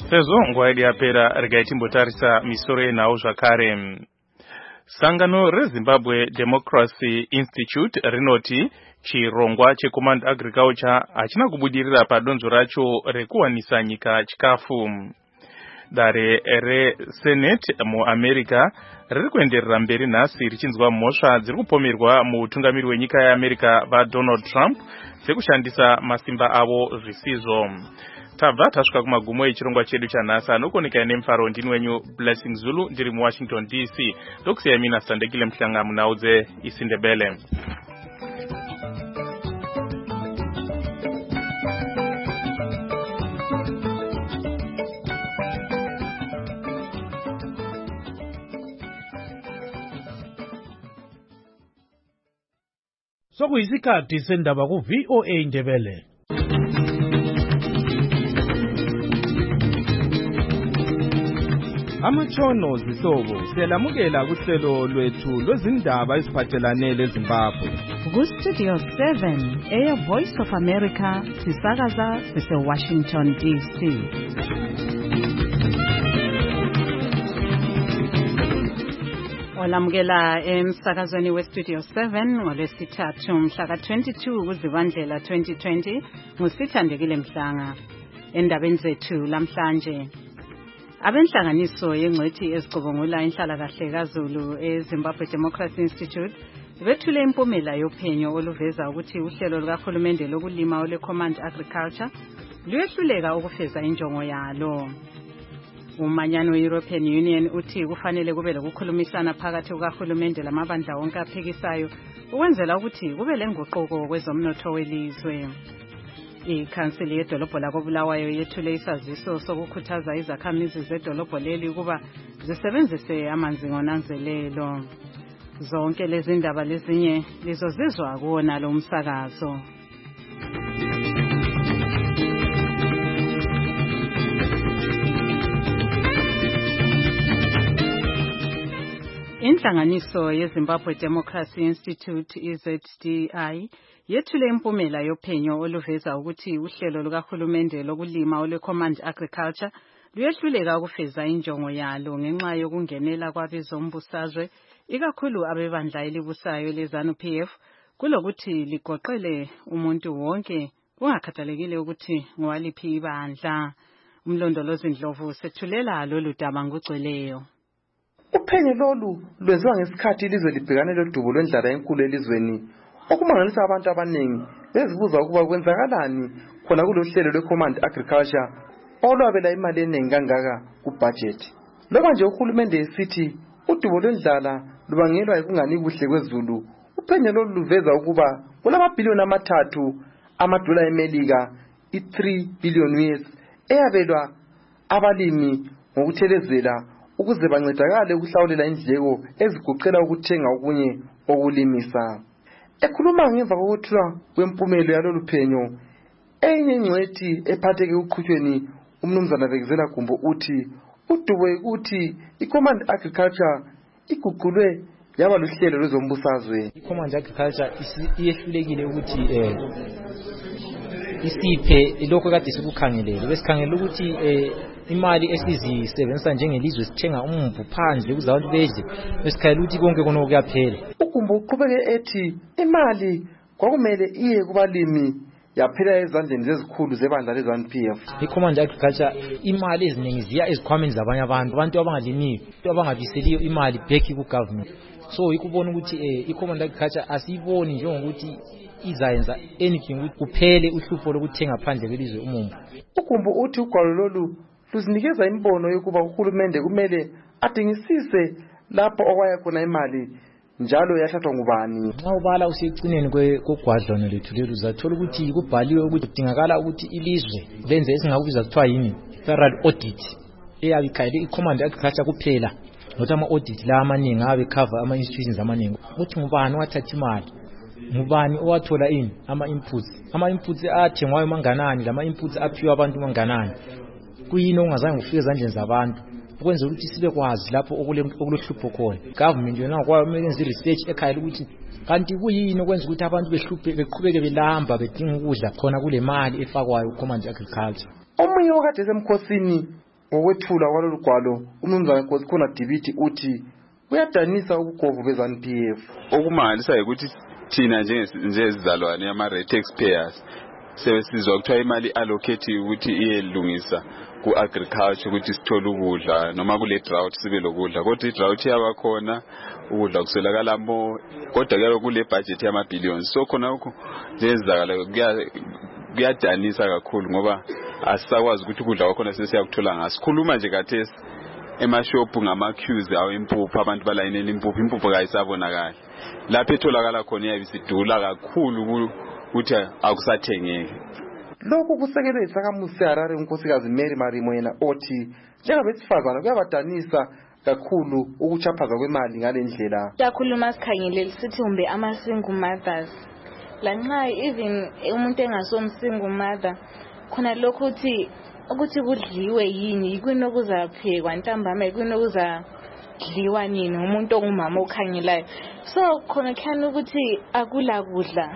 sezvo nguva yedu yapera regai timbotarisa misoro yenhau zvakare. Sangano reZimbabwe Democracy Institute rinoti chirongwa cheCommand Agriculture hachina kubudirira padonzo racho rekuwanisa nyika chikafu. Dare reSenate muAmerica riri kuenderera mberi nhasi richinzwa mhosva dziri kupomerwa muutungamiri wenyika yeAmerica vaDonald Trump sekushandisa masimba avo zvisizvo. Tabva tasvika kumagumo echirongwa chedu chanhasi. Anokoneka nemufaro ndini wenyu Blessing Zulu ndiri muWashington D C. Ndokusiya mina Sandekile Mhlanga munhau dzeIsindebele. Sokuyisikhathi sendaba ku-V O A Ndebele. Amatshono zihlobo siyalamukela kuhlelo lwethu lwezindaba eziphathelane leZimbabwe. Ku-Studio seven eya Voice of America sisakaza sise-Washington D C. Olamukela emsakazweni we-Studio seven ngolwesithathu mhla ka-twenty-two kuZibandlela twenty twenty nguSithandekile Mhlanga. Endabeni zethu lamhlanje, abenhlanganiso yengcwethi ezicubungula inhlalakahle kaZulu eZimbabwe Democracy Institute bethule impumela yophenyo oluveza ukuthi uhlelo lukahulumende lokulima olwe-Command Agriculture luyehluleka ukufeza injongo yalo. Umanyano we-European Union uthi kufanele kube lokukhulumisana phakathi kukahulumende lamabandla wonke aphikisayo ukwenzela ukuthi kube lenguquko kwezomnotho welizwe. Ikhansili yedolobho lakoBulawayo yethule isaziso sokukhuthaza izakhamizi zedolobho leli ukuba zisebenzise amanzi ngonanzelelo. Zonke lezi ndaba lezinye lizozizwa kuwona lo msakazo. Inhlanganiso yeZimbabwe Democracy Institute I Z D I yethule impumela yophenyo oluveza ukuthi uhlelo lukahulumende lokulima olwe-Command Agriculture luyehluleka ukufeza injongo yalo ngenxa yokungenela kwabezombusazwe ikakhulu abebandla elibusayo leZANU P F kulokuthi ligoqele umuntu wonke kungakhathalekile ukuthi ngowaliphi ibandla. Umlondolozi Ndlovu sethulela lolu daba ngugcweleyo. Uphenyo lolu lwenziwa ngesikhathi ilizwe libhekane lodubo lwendlala enkulu elizweni, okumangalisa abantu abaningi bezibuza ukuba kwenzakalani khona kulohlelo lwe-Command Agriculture olwabela imali eningi kangaka kubudget. Loba nje uhulumende esithi udubo lwendlala lubangelwa yikungani kuhle kwezulu, uphenyo lolu luveza ukuba kulamabhiliyoni amathathu amadola eMelika i-three billion U S eyabelwa abalimi ngokuthelezela ukuze bancedakale ukuhlawulela indleko eziguqela ukuthenga okunye okulimisa. Ekhuluma ngemva kokuthula kwempumelo yalolu phenyo, enye ingcwethi ephatheke uqhutshweni umnumzana Bekezela Gumbo uthi udubo ukuthi i-Command Agriculture iguqulwe yaba luhlelo lwezombusazwe. I-Command Agriculture iyehlulekile ukuthi eh isiphe lokho kade sikukhangelele. Besikhangelela ukuthi eh imali esizisebenzisa njengelizwe sithenga umvu phandle ukuze abantu bedle, besikhalela ukuthi konke konke kuyaphela. Ugumbo uqhubeke ethi imali kwakumele iye kubalimi yaphela ezandleni zezikhulu zebandla leZANU P F. I-Command Agriculture imali eziningi ziya ezikhwameni zabanye abantu, abantu abangalimiyo, abangabiseliyo imali back ku-government. So ikubona ukuthi eh i-Command Agriculture asiyiboni njengokuthi izayenza anything ukuthi kuphele uhlupho lokuthenga phandle kwelizwe umumbu. Ugumbo uthi ugwalo lolu luzinikeza imbono yokuba uhulumende kumele adingisise lapho okwaya khona imali njalo yathathwa ngubani. Nxa ubala usecineni kogwadlwana lethu lelu uzathola ukuthi kubhaliwe ukuthi kudingakala ukuthi ilizwe lenze esingakubiza kuthiwa yini thorough audit eyabe ikhayele i-Command Agriculture kuphela, nokuthi ama-audit la amaningi abe cover ama-institutions amaningi ukuthi ngubani wathatha imali, ngubani owathola ini ama-inputs, ama-inputs athengwayo manganani, lama-inputs aphiwa abantu manganani, kuyini ongazange kufike ezandleni zabantu, ukwenza ukuthi sibe kwazi lapho okulohlupho khona. Government yona kwayo kumele yenze research ekhaya ukuthi kanti kuyini okwenza ukuthi abantu behluphe beqhubeke belamba bedinga ukudla khona kule mali efakwayo ku-Command Agriculture. Omunye okade semkhosini Ngokwethula kwalolu gwalo umnumzana Nkosikhona Dibiti uthi kuyadanisa ubugovu be-ZANU P F. Okumangalisayo ukuthi thina njengezizalwane yama-red taxpayers sebesizwa kuthiwa imali allocate ukuthi iyelungisa ku-agriculture ukuthi sithole ukudla noma kule drought sibe lokudla kodwa i-drought yabakhona ukudla kuswelakala mo kodwa kuyabe kule budget yama-billions so khona ukho njengezizakala kuyadanisa kakhulu ngoba asisakwazi ukuthi ukudla kwakhona sesiyakuthola ngaso. Sikhuluma nje kathesi emashophu ngama-queues awo impuphu abantu balayinela impuphu impuphu kayisabonakali lapho etholakala khona iyabe isidula kakhulu ukuthi akusathengeki. Lokhu kusekelwe isakhamuzi seHarare unkosikazi Mary Marimo yena othi njengabesifazana kuyabadanisa kakhulu ukuchaphaza kwemali ngale ndlela. Siyakhuluma sikhangele sithi umbe ama-single mothers lanxa even umuntu engasomsingle mother khona lokhu uthi ukuthi kudliwe yini yikuni okuzaphekwa ntambama yikuni okuzadliwa nini umuntu ongumama okhangelayo so khona khani ukuthi akula kudla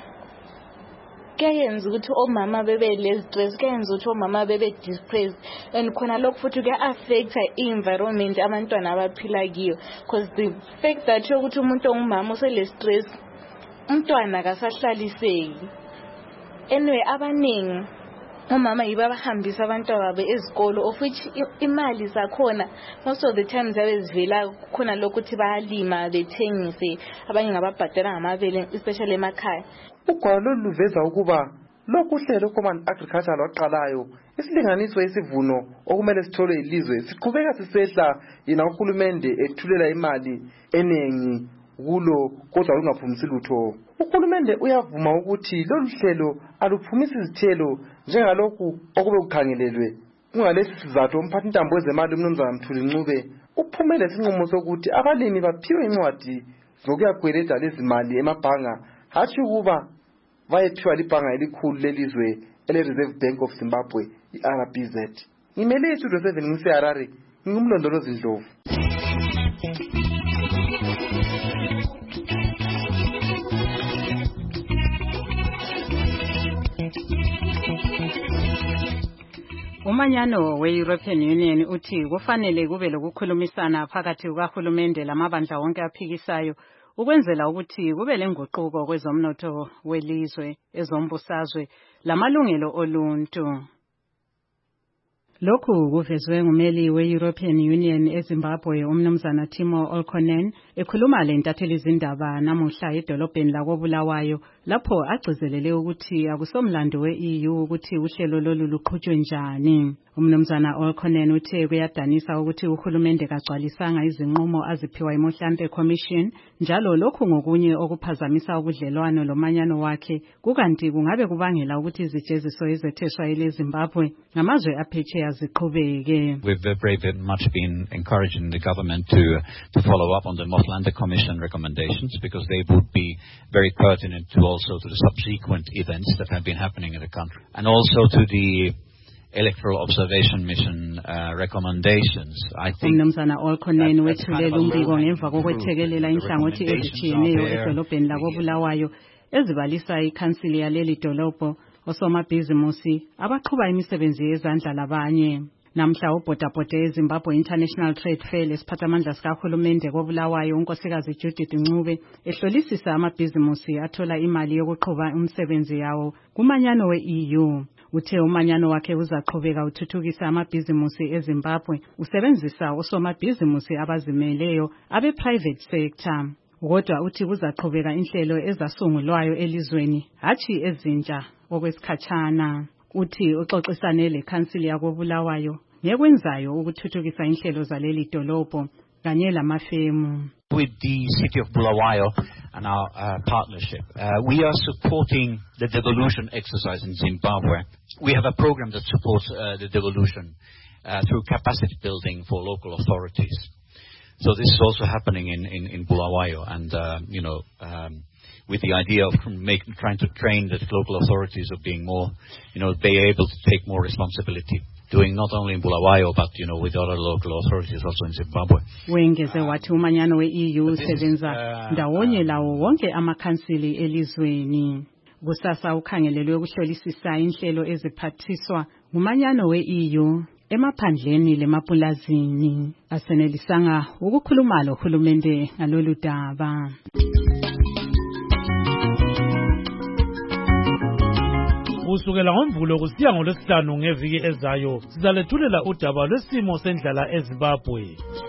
kuyenza ukuthi omama bebe le-stress kuyenza ukuthi omama bebe depressed and khona lokhu futhi kuya-affecta i-environment abantwana abaphila kiyo because the fact that yokuthi umuntu ongumama usele-stress umntwana kasahlaliseki. Anyway abaningi omama yibo abahambisa abantwana babo ezikolo of which imali zakhona most of the times yabe zivela khona lokuthi bayalima bethengise abanye ngababhadala ngamabele especially emakhaya. Ugwalo lolu luveza ukuba lokhu uhlelo Command Agriculture lwaqalayo isilinganiso esivuno okumele sithole ilizwe siqhubeka sisehla yena uhulumende ethulela imali enengi kulo kodwa lungaphumisi lutho. Uhulumende uyavuma ukuthi lolu hlelo aluphumisi izithelo njengalokhu okube kukhangelelwe. Kungalesi sizathu umphathi intambo wezemali umnumzana Mthuli Ncube uphumele isinqumo sokuthi abalimi baphiwe incwadi zokuyagweleda lezi mali emabhanga hathi ukuba bayethiwa libhanga elikhulu lelizwe ele-Reserve Bank of Zimbabwe i-R B Z. Ngimele iStudio seven ngiseHarare ngingumlondolozi Ndlovu. Umanyano we-European Union uthi kufanele kube lokukhulumisana phakathi kukahulumende lamabandla wonke aphikisayo ukwenzela ukuthi kube lenguquko kwezomnotho welizwe ezombusazwe lamalungelo oluntu. Lokhu kuvezwe ngumeli we-European Union eZimbabwe umnumzana Timo Olkonen ekhuluma lentatheli izindaba namuhla edolobheni lakoBulawayo lapho agcizelele ukuthi akusomlando we-E U ukuthi uhlelo lolu luqhutshwe njani. Umnumzana Olkonen uthe kuyadanisa ukuthi uhulumende kagcwalisanga izinqumo aziphiwa iMohlampe Commission njalo lokhu ngokunye okuphazamisa ubudlelwano lomanyano wakhe kukanti kungabe kubangela ukuthi izijeziso ezetheshwa eleZimbabwe ngamazwe aphetsheya ziqhubeke. We've very, very much been encouraging the government to to follow up on the Mohlande Commission recommendations because they would be very pertinent to also to the subsequent events that have been happening in the country and also to the electoral observation mission uh, recommendations. I think umnumzana Olkonen wethulela umbiko ngemva kokwethekelela inhlangothi ezitshiyeneyo edolobheni lakoBulawayo ezibalisa ikhansili yaleli dolobho osomabhizimusi abaqhuba imisebenzi yezandla labanye. Namhla ubhodabhode eZimbabwe International Trade Fair lesiphathamandla sikahulumende koBulawayo unkosikazi Judith Ncube ehlolisisa amabhizimusi athola imali yokuqhuba umsebenzi yawo kumanyano we-E U. Uthe umanyano wakhe uzaqhubeka uthuthukisa amabhizimusi eZimbabwe usebenzisa osomabhizimusi abazimeleyo abe-private sector. Kodwa uthi kuzaqhubeka inhlelo ezasungulwayo elizweni hathi ezintsha okwesikhatshana. Uthi uxoxisane lekhansili yakoBulawayo ngekwenzayo ukuthuthukisa inhlelo zaleli dolobho kanye lamafemu. With the city of Bulawayo and our uh, partnership, uh, we are supporting the devolution exercise in Zimbabwe. We have a program that supports uh, the devolution uh, through capacity building for local authorities. So this is also happening in, in, in Bulawayo and, uh, you know, um, with the idea of make, trying to train the local authorities of being more, you know, be able to take more responsibility, doing not only in Bulawayo, but, you know, with other local authorities also in Zimbabwe. Wengeze wathi umanyano we-E U usebenza ndawonye lawo wonke amakhansili elizweni. Kusasa ukhangelelwe ukuhlolisisa inhlelo eziphathiswa ngumanyano we-E U emaphandleni lemapulazini asenelisanga ukukhuluma lohulumende ngalolu daba. Kusukela ngoMvulo kusiya ngoLwesihlanu ngeviki ezayo sizalethulela udaba lwesimo sendlala eZimbabwe.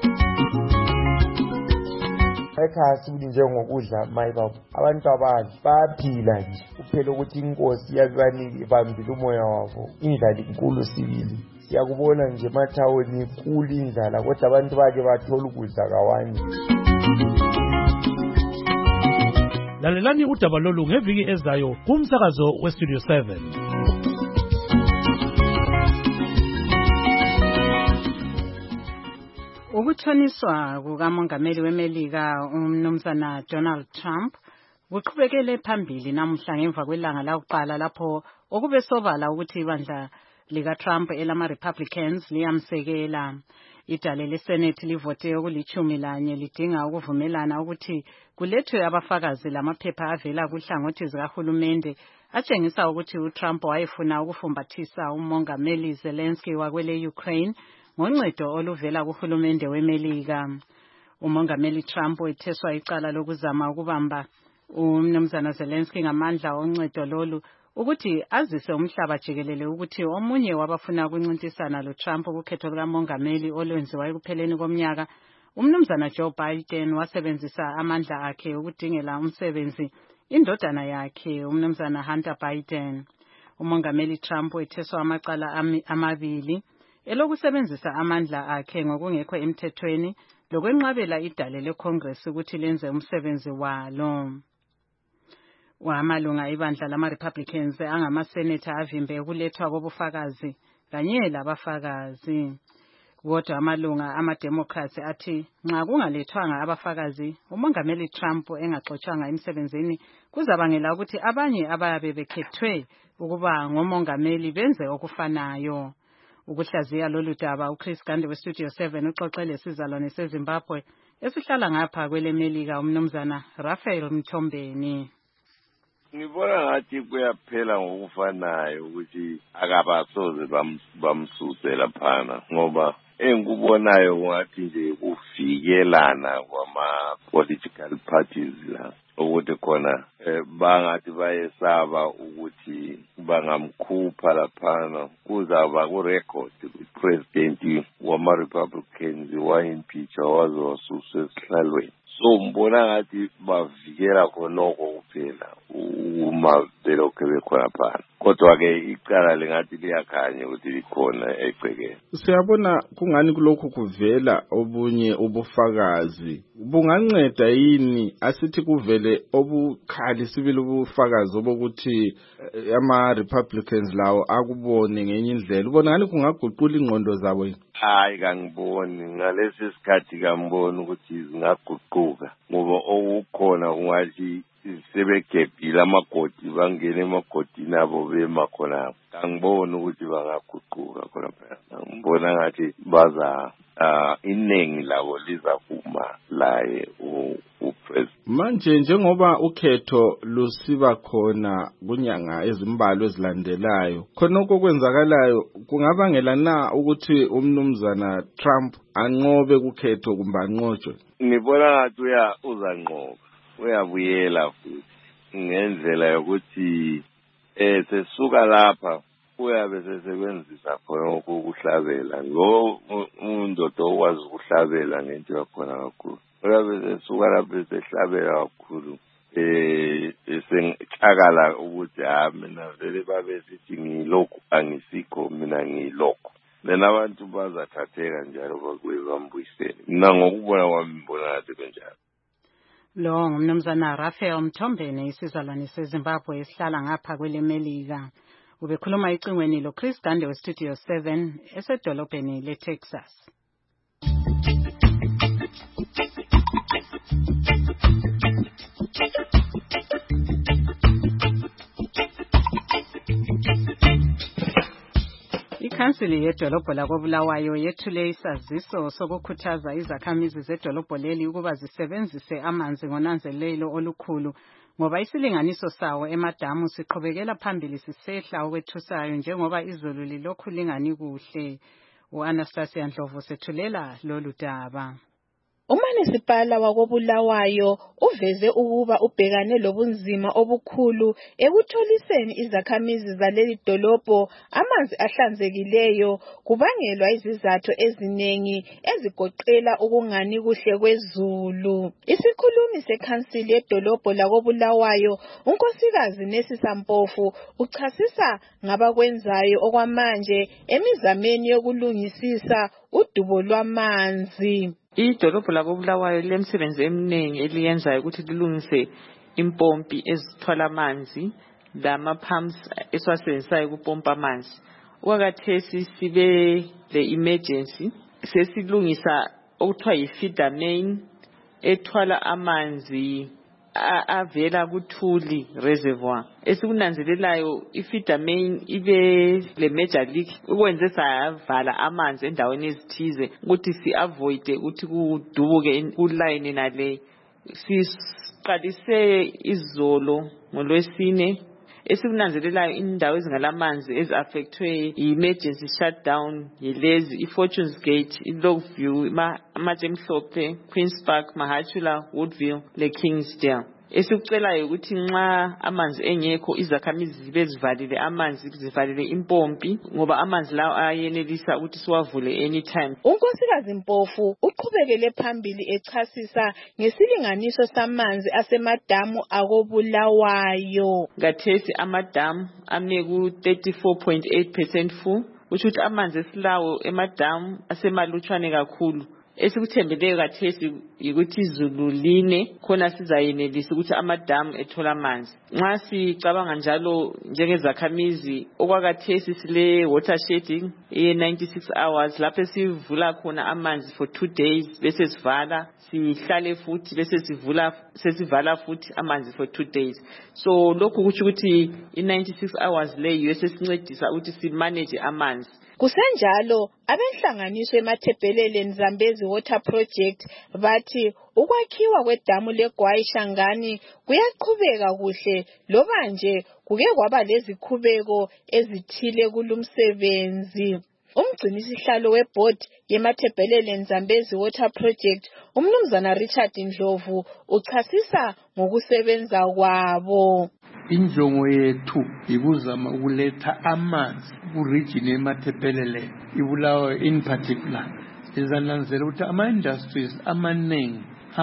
Ekhaya sibili njengokudla mayibaba abantu abadla bayaphila nje kuphela ukuthi inkosi yabanike ibambile umoya wabo indlala inkulu sibili siyakubona nje emathawuni inkulu indlala kodwa abantu bake bathola ukudla kawani. Lalelani udaba lolu ngeviki ezayo kumsakazo weStudio seven. Ukuthoniswa kukamongameli weMelika umnumzana Donald Trump kuqhubekele phambili namuhla ngemva kwelanga lakuqala lapho okube sobala ukuthi ibandla lika Trump elama Republicans liyamsekela. Idale leSenate livote okulithumi lanye lidinga ukuvumelana ukuthi kulethwe abafakazi lamaphepha avela kuhlangothi zikahulumende atshengisa ukuthi uTrump wayefuna ukufumbathisa umongameli Zelensky wakwele Ukraine ngoncedo oluvela kuhulumende weMelika. Umongameli Trump wetheswa icala lokuzama ukubamba umnumzana Zelensky ngamandla oncedo lolu ukuthi azise umhlaba jikelele ukuthi omunye wabafuna ukuncintisana loTrump ukhetho likamongameli olwenziwa ekupheleni komnyaka umnumzana Joe Biden wasebenzisa amandla akhe ukudingela umsebenzi indodana yakhe umnumzana Hunter Biden. Umongameli Trump wetheswa amacala amabili elokusebenzisa amandla akhe ngokungekho emthethweni lokwenqabela idale leCongress ukuthi lenze umsebenzi walo. Wamalunga ibandla lama Republicans angamaseneta avimbe ukulethwa kobufakazi kanye labafakazi. Kodwa amalunga ama-Democrats athi nxa kungalethwanga abafakazi umongameli Trump engaxotshwanga emsebenzini kuzabangela ukuthi abanye abayabe bekhethwe ukuba ngomongameli benze okufanayo. Ukuhlaziya lolu daba uChris Gande weStudio seven uxoxele sizalwane seZimbabwe esihlala ngapha kweleMelika umnumzana Raphael Mthombeni. Ngibona ngathi kuyaphela ngokufanayo ukuthi akabasoze bamsuse laphana ngoba engikubonayo ngathi nje kuvikelana kwama-political parties la ukuthi khona bangathi bayesaba ukuthi bangamkhupha laphana kuzaba ku-record president wama-Republicans wa-impeacha waze wasuswa esihlalweni. So mbona ngathi bavikela khonoko kuphela uma belokhu bekhona phana kodwa-ke icala lingathi liyakhanya ukuthi likhona egcekeni. Siyabona kungani kulokhu kuvela obunye ubufakazi bunganceda yini asithi kuvele obukhali sibili ubufakazi obokuthi ama-Republicans lawo akubone ngenye indlela ubona ngani kungaguqula ingqondo zabo yini? Hayi kangiboni ngalesi sikhathi kangiboni ukuthi zingaguquka ngoba okukhona kungathi sebegebhile amagodi bangene emagodini abo bema khonapho. Angiboni ukuthi bangaguquka khona phela. Ngibona ngathi baza iningi labo lizavuma laye upresident. Manje njengoba ukhetho lusiba khona kunyanga ezimbalwa ezilandelayo khona okwenzakalayo kungabangela na ukuthi umnumzana Trump anqobe kukhetho kumbe anqotshwe? Ngibona ngathi uya uzanqoba uyabuyela futhi ngendlela yokuthi eh sesuka lapha uyabe sesebenzisa khona ukuhlabela lo undodo owazi ukuhlabela ngento yakhona kakhulu uyabe sesuka lapha sehlabela kakhulu eh esengcakala ukuthi ha mina vele babe sithi ngilokhu angisikho mina ngilokho lena abantu bazathatheka njalo bakwebambuyiseni mina ngokubona kwami mbona ngathi kanjalo. Lo ngumnumzana Raphael Mthombeni isizalwane seZimbabwe esihlala ngapha kweleMelika. Ubekhuluma icingweni lo Chris Gande weStudio seven esedolobheni leTexas. Ikhansili yedolobho lakoBulawayo yethule isaziso sokukhuthaza izakhamizi zedolobho leli ukuba zisebenzise amanzi ngonanzelelo olukhulu ngoba isilinganiso sawo emadamu siqhubekela phambili sisehla okwethusayo njengoba izulu lilokhu lingani kuhle. U-Anastasia Ndlovu sethulela lolu daba. Umanisipala wakobulawayo uveze ukuba ubhekane lobunzima obukhulu ekutholiseni izakhamizi zaleli dolobho amanzi ahlanzekileyo kubangelwa izizathu eziningi ezigoqela ukungani kuhle kwezulu. Isikhulumi sekhansili yedolobho lakobulawayo unkosikazi Nesisa Mpofu uchasisa ngabakwenzayo okwamanje emizameni yokulungisisa udubo lwamanzi. Idolobho lakobulawayo lemsebenzi eminingi eliyenzayo ukuthi lilungise impompi ezithwala amanzi lama pumps esiwasebenzisayo ukupompa amanzi. Okwakhathesi sibe le emergency sesilungisa okuthiwa yi-feeder main ethwala amanzi avela kuThuli reservoir. Esikunanzelelayo i-feeder main ibe le major leak ukwenze savala amanzi endaweni ezithize ukuthi si-avoid ukuthi kudubuke kulayini nale. Siqalise izolo ngolwesine esikunanzelelayo indawo ezingalamanzi ezi-affectwe yi-emergency shutdown yilezi i-Fortunes Gate, i-Longview, amatshe emhlophe, Queen's Park, Mahachula, Woodville le-Kingsdale. Esikucelayo ukuthi nxa amanzi engekho izakhamizi zibe zivalile amanzi zivalile impompi ngoba amanzi lawo ayenelisa ukuthi siwavule anytime. Unkosikazi Mpofu uqhubekele phambili echasisa ngesilinganiso samanzi asemadamu akobulawayo. Ngathesi amadamu ame ku thirty-four point eight percent full, kusho ukuthi amanzi esilawo emadamu asemalutshwane kakhulu. Esikuthembeleyo kathesi ukuthi izulu line khona sizayenelisa ukuthi amadamu ethola amanzi. Nxa sicabanga njalo njengezakhamizi okwakathesi sile water shedding e ninety-six hours lapho sivula khona amanzi for two days bese sivala sihlale futhi bese sivula sesivala futhi amanzi for two days. So lokhu kuthi ukuthi i ninety-six hours leyo esesincedisa ukuthi si manage amanzi. Kusenjalo abenhlanganiso emathebheleleni Zambezi Water Project bathi ukwakhiwa kwedamu leGwai Shangani kuyaqhubeka kuhle loba nje kuke kwaba lezikhubeko ezithile kulumsebenzi. Umgcinisihlalo weboard yemathebheleleni Zambezi Water Project umnumzana Richard Ndlovu uchasisa ngokusebenza kwabo. Injongo yethu ikuzama ukuletha amanzi ku-region yemathebhelele ibulawayo in particular. Sizananzela ukuthi ama-industries amaningi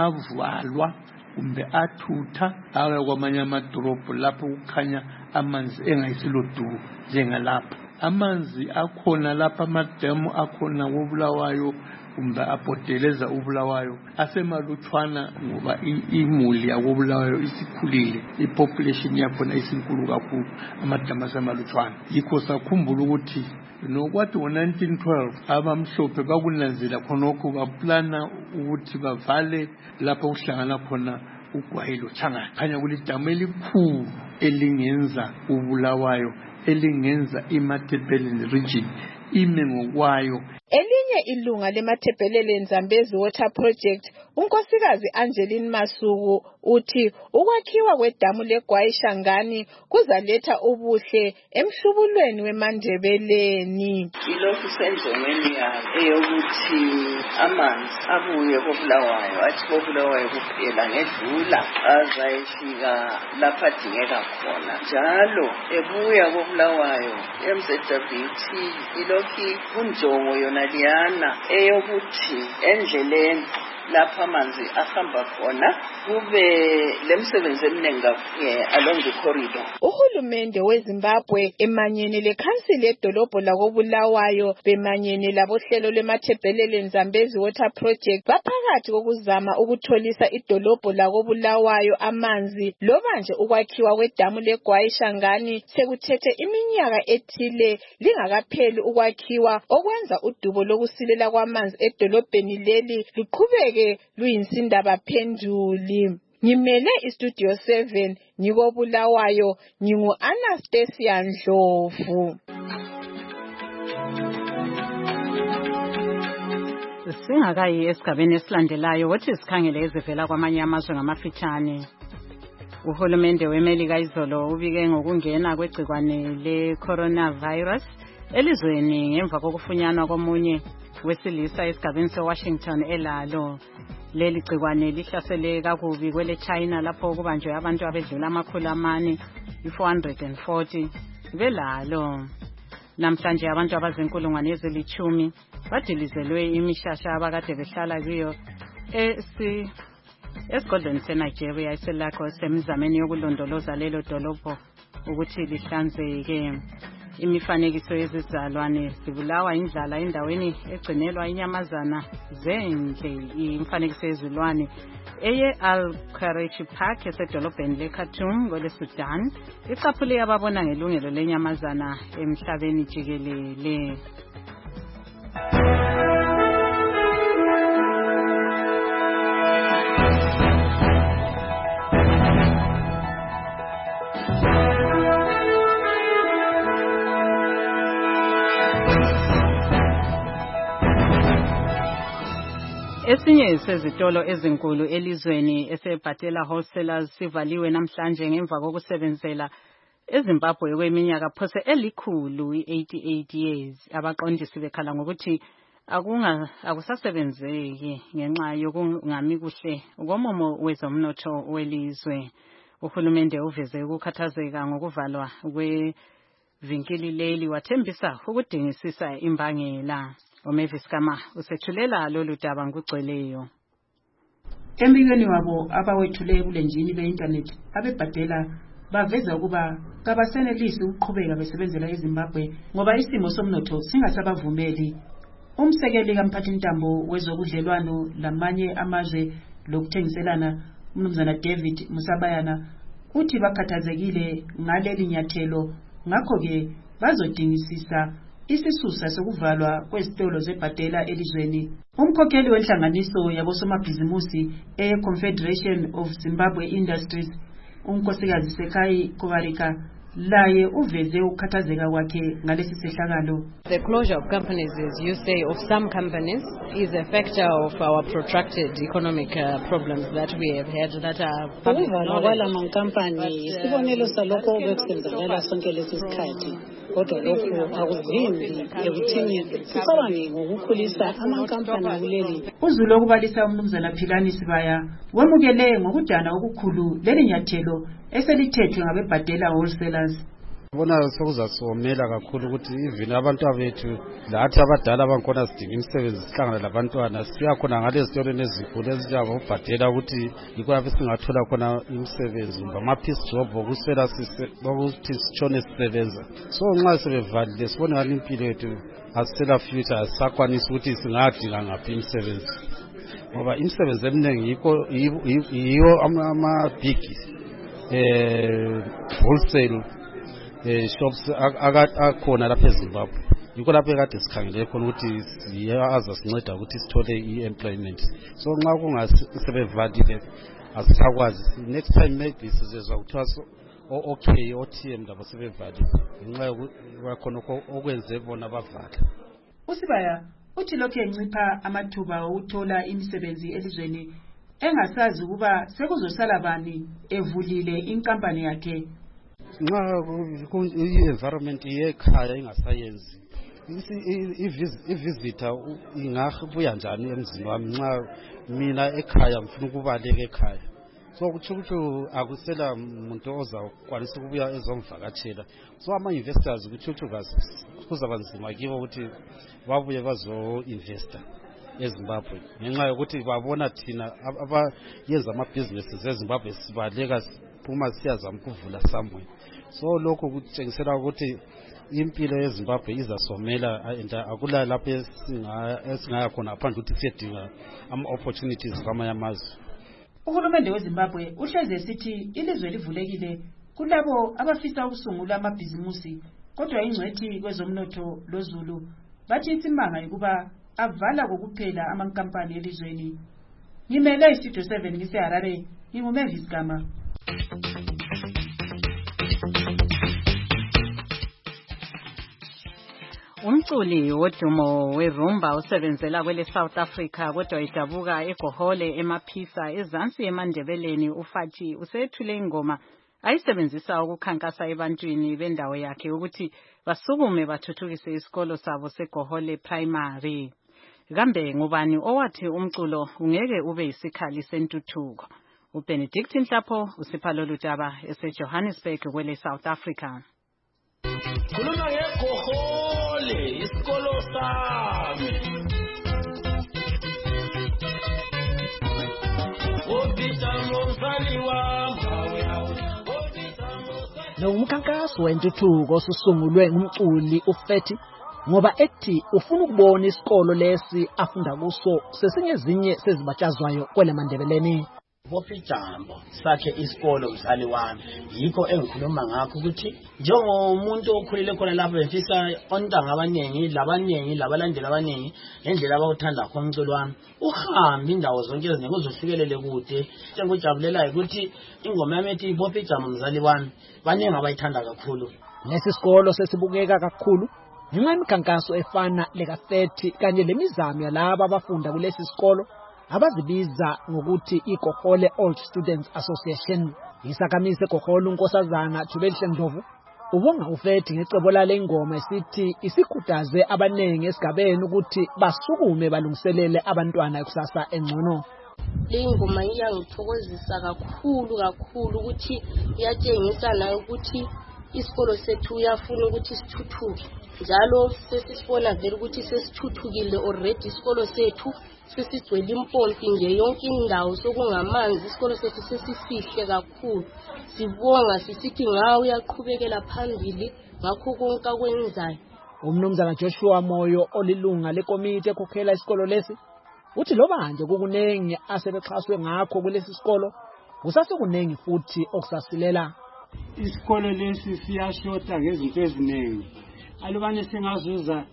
avalwa kumbe athutha aya kwamanye amadolobho lapho kukhanya amanzi engayisilodubo njengalapha. Amanzi akhona lapha amademu akhona wobulawayo kumbe abhodeleza ubulawayo asemalutshwana ngoba imuli yakobulawayo isikhulile, ipopulation yakhona isinkulu kakhulu, amadamu asemalutshwana. Yikho sakhumbula ukuthi nokwathi ngo nineteen twelve abamhlophe bakunanzela khonokho baplana ukuthi bavale lapho kuhlangana khona uGwai loChangani. Khanya kulidamu elikhulu elingenza ubulawayo elingenza imathebheleni region ime ngokwayo. Elinye ilunga lemathebheleleni Zambezi Water Project unkosikazi Angeline Masuku uthi ukwakhiwa kwedamu leGwai Shangani kuzaletha ubuhle emhlubulweni weMandebeleni. Ilokhu senzongeni eyokuthi amanzi abuye kobulawayo athi kobulawayo kuphela ngedlula azayifika lapha adingeka khona njalo ebuya kobulawayo M Z W T ilokhu kunjongo yona liyana eyokuthi endleleni lapha amanzi ahamba khona kube lemsebenzi eminingi along the corridor. Uhulumende weZimbabwe emanyene lekhansili edolobho lakobulawayo bemanyene labohlelo lwemathebheleleni Zambezi Water Project baphakathi kokuzama ukutholisa idolobho lakobulawayo amanzi loba nje ukwakhiwa kwedamu leGwai Shangani sekuthethe iminyaka ethile lingakapheli ukwakhiwa okwenza udubo lokusilela kwamanzi edolobheni leli luqhubeke luyinsindaba phenduli. Ngimele iStudio seven ngikobulawayo ngingu Anastasia Ndlovu. Singakayi esigabeni esilandelayo wothi sikhangele ezivela kwamanye amazwe ngamafitshane. Uhulumende weMelika izolo ubike ngokungena kwegcikwane le coronavirus elizweni ngemva kokufunyanwa komunye wesilisa esigabeni seWashington elalo. Leli gcikwane lihlasele kakubi kwele China lapho kubanjwe abantu abedlula amakhulu amane i-four hundred forty belalo. Namhlanje abantu abazinkulungwane ezilithumi badilizelwe imishasha abakade behlala kuyo esi esigodlweni seNigeria iselagos semizameni yokulondoloza lelo dolobho ukuthi lihlanzeke. Imifanekiso yezizalwane zibulawa indlala endaweni egcinelwa inyamazana zendle. Imifanekiso yezilwane eye Al-Karachi Park esedolobheni leKhartoum kweleSudan icaphule ababona ngelungelo lenyamazana emhlabeni jikelele. Esinye sezitolo ezinkulu elizweni esebhatela wholesalers sivaliwe namhlanje ngemva kokusebenzela eZimbabwe kweminyaka phose elikhulu i-eighty-eight years. Abaqondisi bekhala ngokuthi akunga akusasebenzeki ngenxa yokungami kuhle komomo wezomnotho welizwe. Uhulumende uveze ukukhathazeka ngokuvalwa kwevinkili leli wathembisa ukudingisisa imbangela. uMavis Kama usethulela lolu daba ngugcweleyo. Embikweni wabo abawethule kulenjini be-internet abebhadela baveza ukuba kabasenelisi ukuqhubeka besebenzela eZimbabwe ngoba isimo somnotho singasabavumeli. Umsekeli kamphathintambo wezobudlelwano lamanye amazwe lokuthengiselana uMnumzana David Musabayana uthi bakhathazekile ngaleli nyathelo, ngakho-ke bazodingisisa isisusa sokuvalwa kwezitolo zebhadela elizweni. Umkhokheli wenhlanganiso yabosomabhizimusi e-Confederation of Zimbabwe Industries, unkosikazi Sekai Kovarika, laye uveze ukhathazeka kwakhe ngalesi sehlakalo. The closure of companies, as you say, of some companies is a factor of our protracted economic uh, problems that we have had that are public knowledge. Isibonelo salokho bekusenzakala sonke lesi sikhathi. Kodwa lokhu akuvimbi ekuthini sicabange ngokukhulisa amankampani kuleli. Uzulu okubalisa uMnumzana Philani Sibaya wemukele ngokudana okukhulu leli nyathelo eselithethwe ngabebhadela wholesalers. Bona sokuzasomela kakhulu ukuthi even abantu abethu lathi abadala abankhona sidinga imisebenzi sihlangana labantwana siya khona ngale zitolo nezikhulu ezinjabo ubhadela ukuthi yikho lapho singathola khona imisebenzi ngama piece job okusela ukuthi sitshone sisebenza. So nxa sebevalile sibona ngani impilo yethu asisela future asakwanisa ukuthi singadinga ngaphi imisebenzi ngoba imisebenzi eminingi yikho yiyo ama big eh wholesale eh shops akhona lapha eZimbabwe. Yikho lapho ekade sikhangele khona ukuthi siyaza sinceda ukuthi sithole i-employment. So nxa kungasebevalile asisakwazi. Next time maybe sizezwa kuthiwa okay O T M labo sebevalile ngenxa yokukhona okwenze bona bavala. Usibaya uthi lokho encipha amathuba okuthola imisebenzi elizweni engasazi ukuba sekuzosala bani evulile inkampani yakhe. Nxa i-environment yekhaya ingasayenzi i-visitor ingabuya njani emzini wami nxa mina ekhaya ngifuna ukubaleka ekhaya. So kuthi ukuthi akusela umuntu ozakwanisa ukubuya ezomvakatshela. So ama-investors kuthi kuzaba nzima kibo ukuthi babuye bazo-investa eZimbabwe ngenxa yokuthi babona thina abayenza amabhizinesi eZimbabwe sibaleka phuma siyazama ukuvula somewhere. So lokho kutshengisela ukuthi impilo yeZimbabwe izasomela and akula lapho esingaya khona aphandle ukuthi siyedinga ama-opportunities kwamanye amazwe. Uhulumende weZimbabwe uhleze esithi ilizwe livulekile kulabo abafisa ukusungula amabhizimusi, kodwa ingcwethi kwezomnotho loZulu bathi isimanga ukuba avala kokuphela amankampani elizweni. Ngimele iStudio seven ngiseHarare, nginguMavis Kama. Umculi wodumo werumba usebenzela kwele South Africa kodwa idabuka eGohole emaphisa ezansi eMandebeleni uFathi usethule ingoma ayisebenzisa ukukhankasa ebantwini bendawo yakhe ukuthi basukume bathuthukise isikolo sabo seGohole Primary. Kambe ngubani owathi umculo ungeke ube isikhali sentuthuko? uBenedict Nhlapho usipha lolu daba eseJohannesburg kwele South Africa. Khuluma ngeGohole isikolo sami. Lo umkhankaso wentuthuko osusungulwe ngumculi uFethi ngoba ethi ufuna ukubona isikolo lesi afunda kuso sesinye ezinye sezibatshazwayo kwele Mandebeleni. Bopijambo sakhe isikolo mzali wami yikho engikhuluma ngakho ukuthi njengomuntu okhulile khona lapho befisa ontanga abanengi labanengi labalandela abanengi ngendlela abawuthanda khona umculo wami uhambe indawo zonke ezinenge uzofikelele kude njengojabulela ukuthi ingoma yami ethi Bopijambo mzali wami baningi abayithanda kakhulu. Lesi sikolo sesibukeka kakhulu ngenxa yemikhankaso efana lekaFethi kanye lemizamo yalabo abafunda kulesi sikolo abazibiza ngokuthi iGohole Old Students Association. Isakamisa eGohole uNkosazana Thubelihle Ndlovu ubonga uFethi ngecebo lale ingoma esithi isikhuthaze abanengi esigabeni ukuthi basukume balungiselele abantwana ekusasa engcono. Le ngoma iyangithokozisa kakhulu kakhulu ukuthi iyatshengisa nayo ukuthi isikolo sethu uyafuna ukuthi sithuthuke njalo sesisibona vele ukuthi sesithuthukile already isikolo sethu sesigcwele impompi nje yonke indawo sokungamanzi isikolo sethu sesisihle kakhulu sibonga sisithi ngawe uyaqhubekela phambili ngakho konke akwenzayo. Umnumzana Joshua Moyo olilunga lekomiti ekhokhela isikolo lesi uthi loba nje kukunengi asebexhaswe ngakho kulesi sikolo kusasekunengi futhi okusasilela. Isikolo lesi siyashota ngezinto eziningi alubane singazuza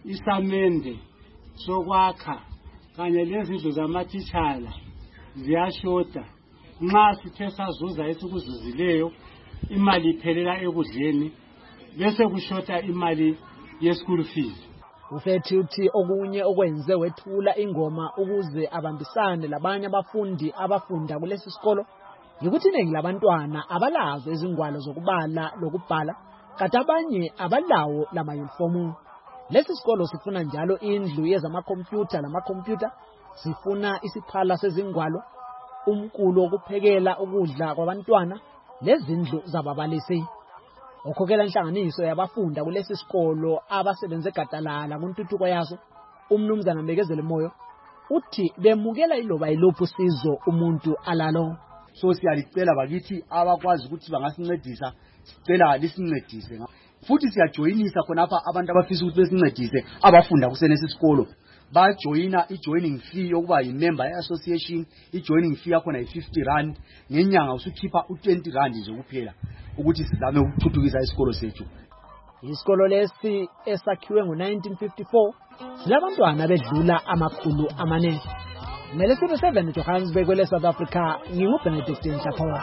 isamende sokwakha kanye lezindlu zamatitshala ziyashota nxa sithe sazuza esikuzuzileyo imali iphelela ekudleni bese kushota imali ye-school fees. uFethi uthi okunye okwenze wethula ingoma ukuze abambisane labanye abafundi abafunda kulesi sikolo yikuthi iningi labantwana abalazo izingwalo zokubala lokubhala kanti abanye abalawo lamayunifomu. Lesi sikolo sifuna njalo indlu yezamakhompyutha lamakhompyutha, sifuna isiphala sezingwalo, umkulo wokuphekela ukudla kwabantwana lezindlu zababalisi. Okhokela inhlanganiso yabafunda kulesi sikolo abasebenze gadalala kuntuthuko yaso umnumzana Mbekezele Moyo uthi bemukela iloba ilophu sizo umuntu alalo. So siyalicela bakithi abakwazi ukuthi bangasincedisa sicela lisincedise futhi siyajoyinisa khonapha abantu abafisa ukuthi besincedise abafunda kusenesi sikolo bajoyina ijoining fee yokuba yimember yeassociation. Ijoining fee yakho na fifty rand ngenyanga usukhipha u twenty rand nje kuphela ukuthi sizame ukuthuthukisa isikolo sethu. Isikolo lesi esakhiwe ngo nineteen fifty-four silabantwana bedlula amakhulu amane. Melesibe seven Johannesburg kwele South Africa nginguBenedict Nhlapho.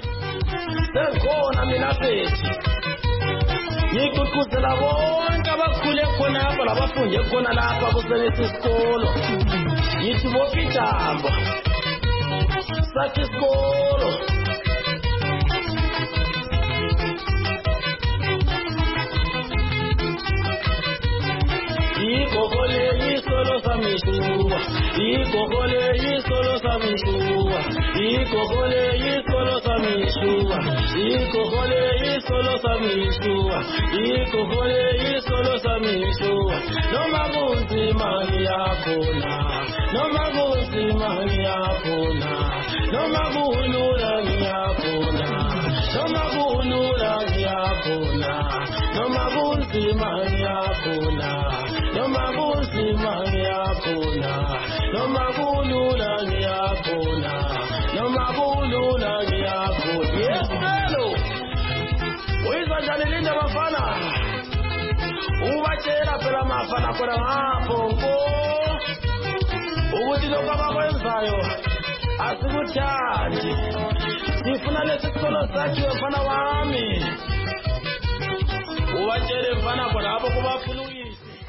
Sengkhona mina Fethi ngikukhuzela bonke abakhule khona lapha labafunde khona lapha kusenesi isikolo yithi Bopijambo sakhe isikolo Igogole isolo samishuwa Igogole isolo samishuwa Igogole isolo samishuwa Igogole isolo samishuwa Igogole isolo samishuwa Noma kunzima ngiyakhona Noma kunzima ngiyakhona Noma kulula ngiyakhona Noma kulula ngiyakhona Noma kunzima ngiyakhona Noma kunzima ngiyakhona Noma kulula ngiyakhona Noma kulula ngiyakhona Yeselo Uyizwa njani linda bafana Ubatshela phela mafana khona ngapho nko ukuthi lokho abakwenzayo asikuthandi Sifuna lesi sikolo sakhiwe mfana wami Ubatshele mfana khona lapho kubafulukise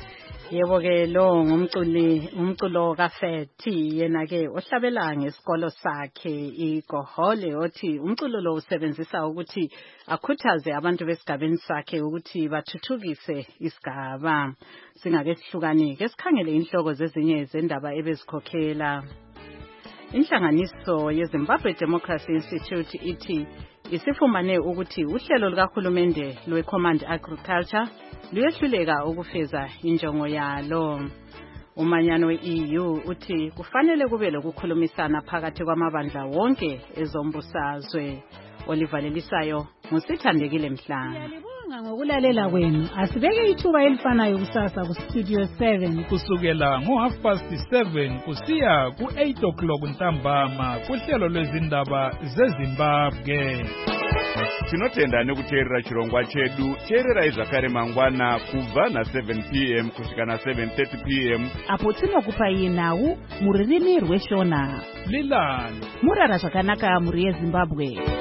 Yebo ke lo ngumculi umculo kaFethi yena ke ohlabela ngesikolo sakhe iGohole othi umculo lo usebenzisa ukuthi akhuthaze abantu besigabeni sakhe ukuthi bathuthukise isigaba. Singake sihlukane ke sikhangele inhloko zezinye zendaba ebezikhokhela. Inhlanganiso yeZimbabwe Democracy Institute ithi isifumane ukuthi uhlelo lukaHulumende lweCommand Agriculture luyehluleka ukufeza injongo yalo. Umanyano we-E U uthi kufanele kube lokukhulumisana phakathi kwamabandla wonke ezombusazwe. Oliver Lelisayo ngusithandekile Mhlanga. Ngokulalela kwenu asibeke ithuba elifanayo kusasa ku Studio seven kusukela ngo half past seven kusiya ku eight o'clock ntambama kuhlelo lwezindaba zeZimbabwe. Tinotenda nekuteerera chirongwa chedu. Teererai zvakare mangwana kubva na seven p m kusvika na seven thirty p m apo tinokupai nhau muririmi rweshona. Lilani murara zvakanaka muri yeZimbabwe.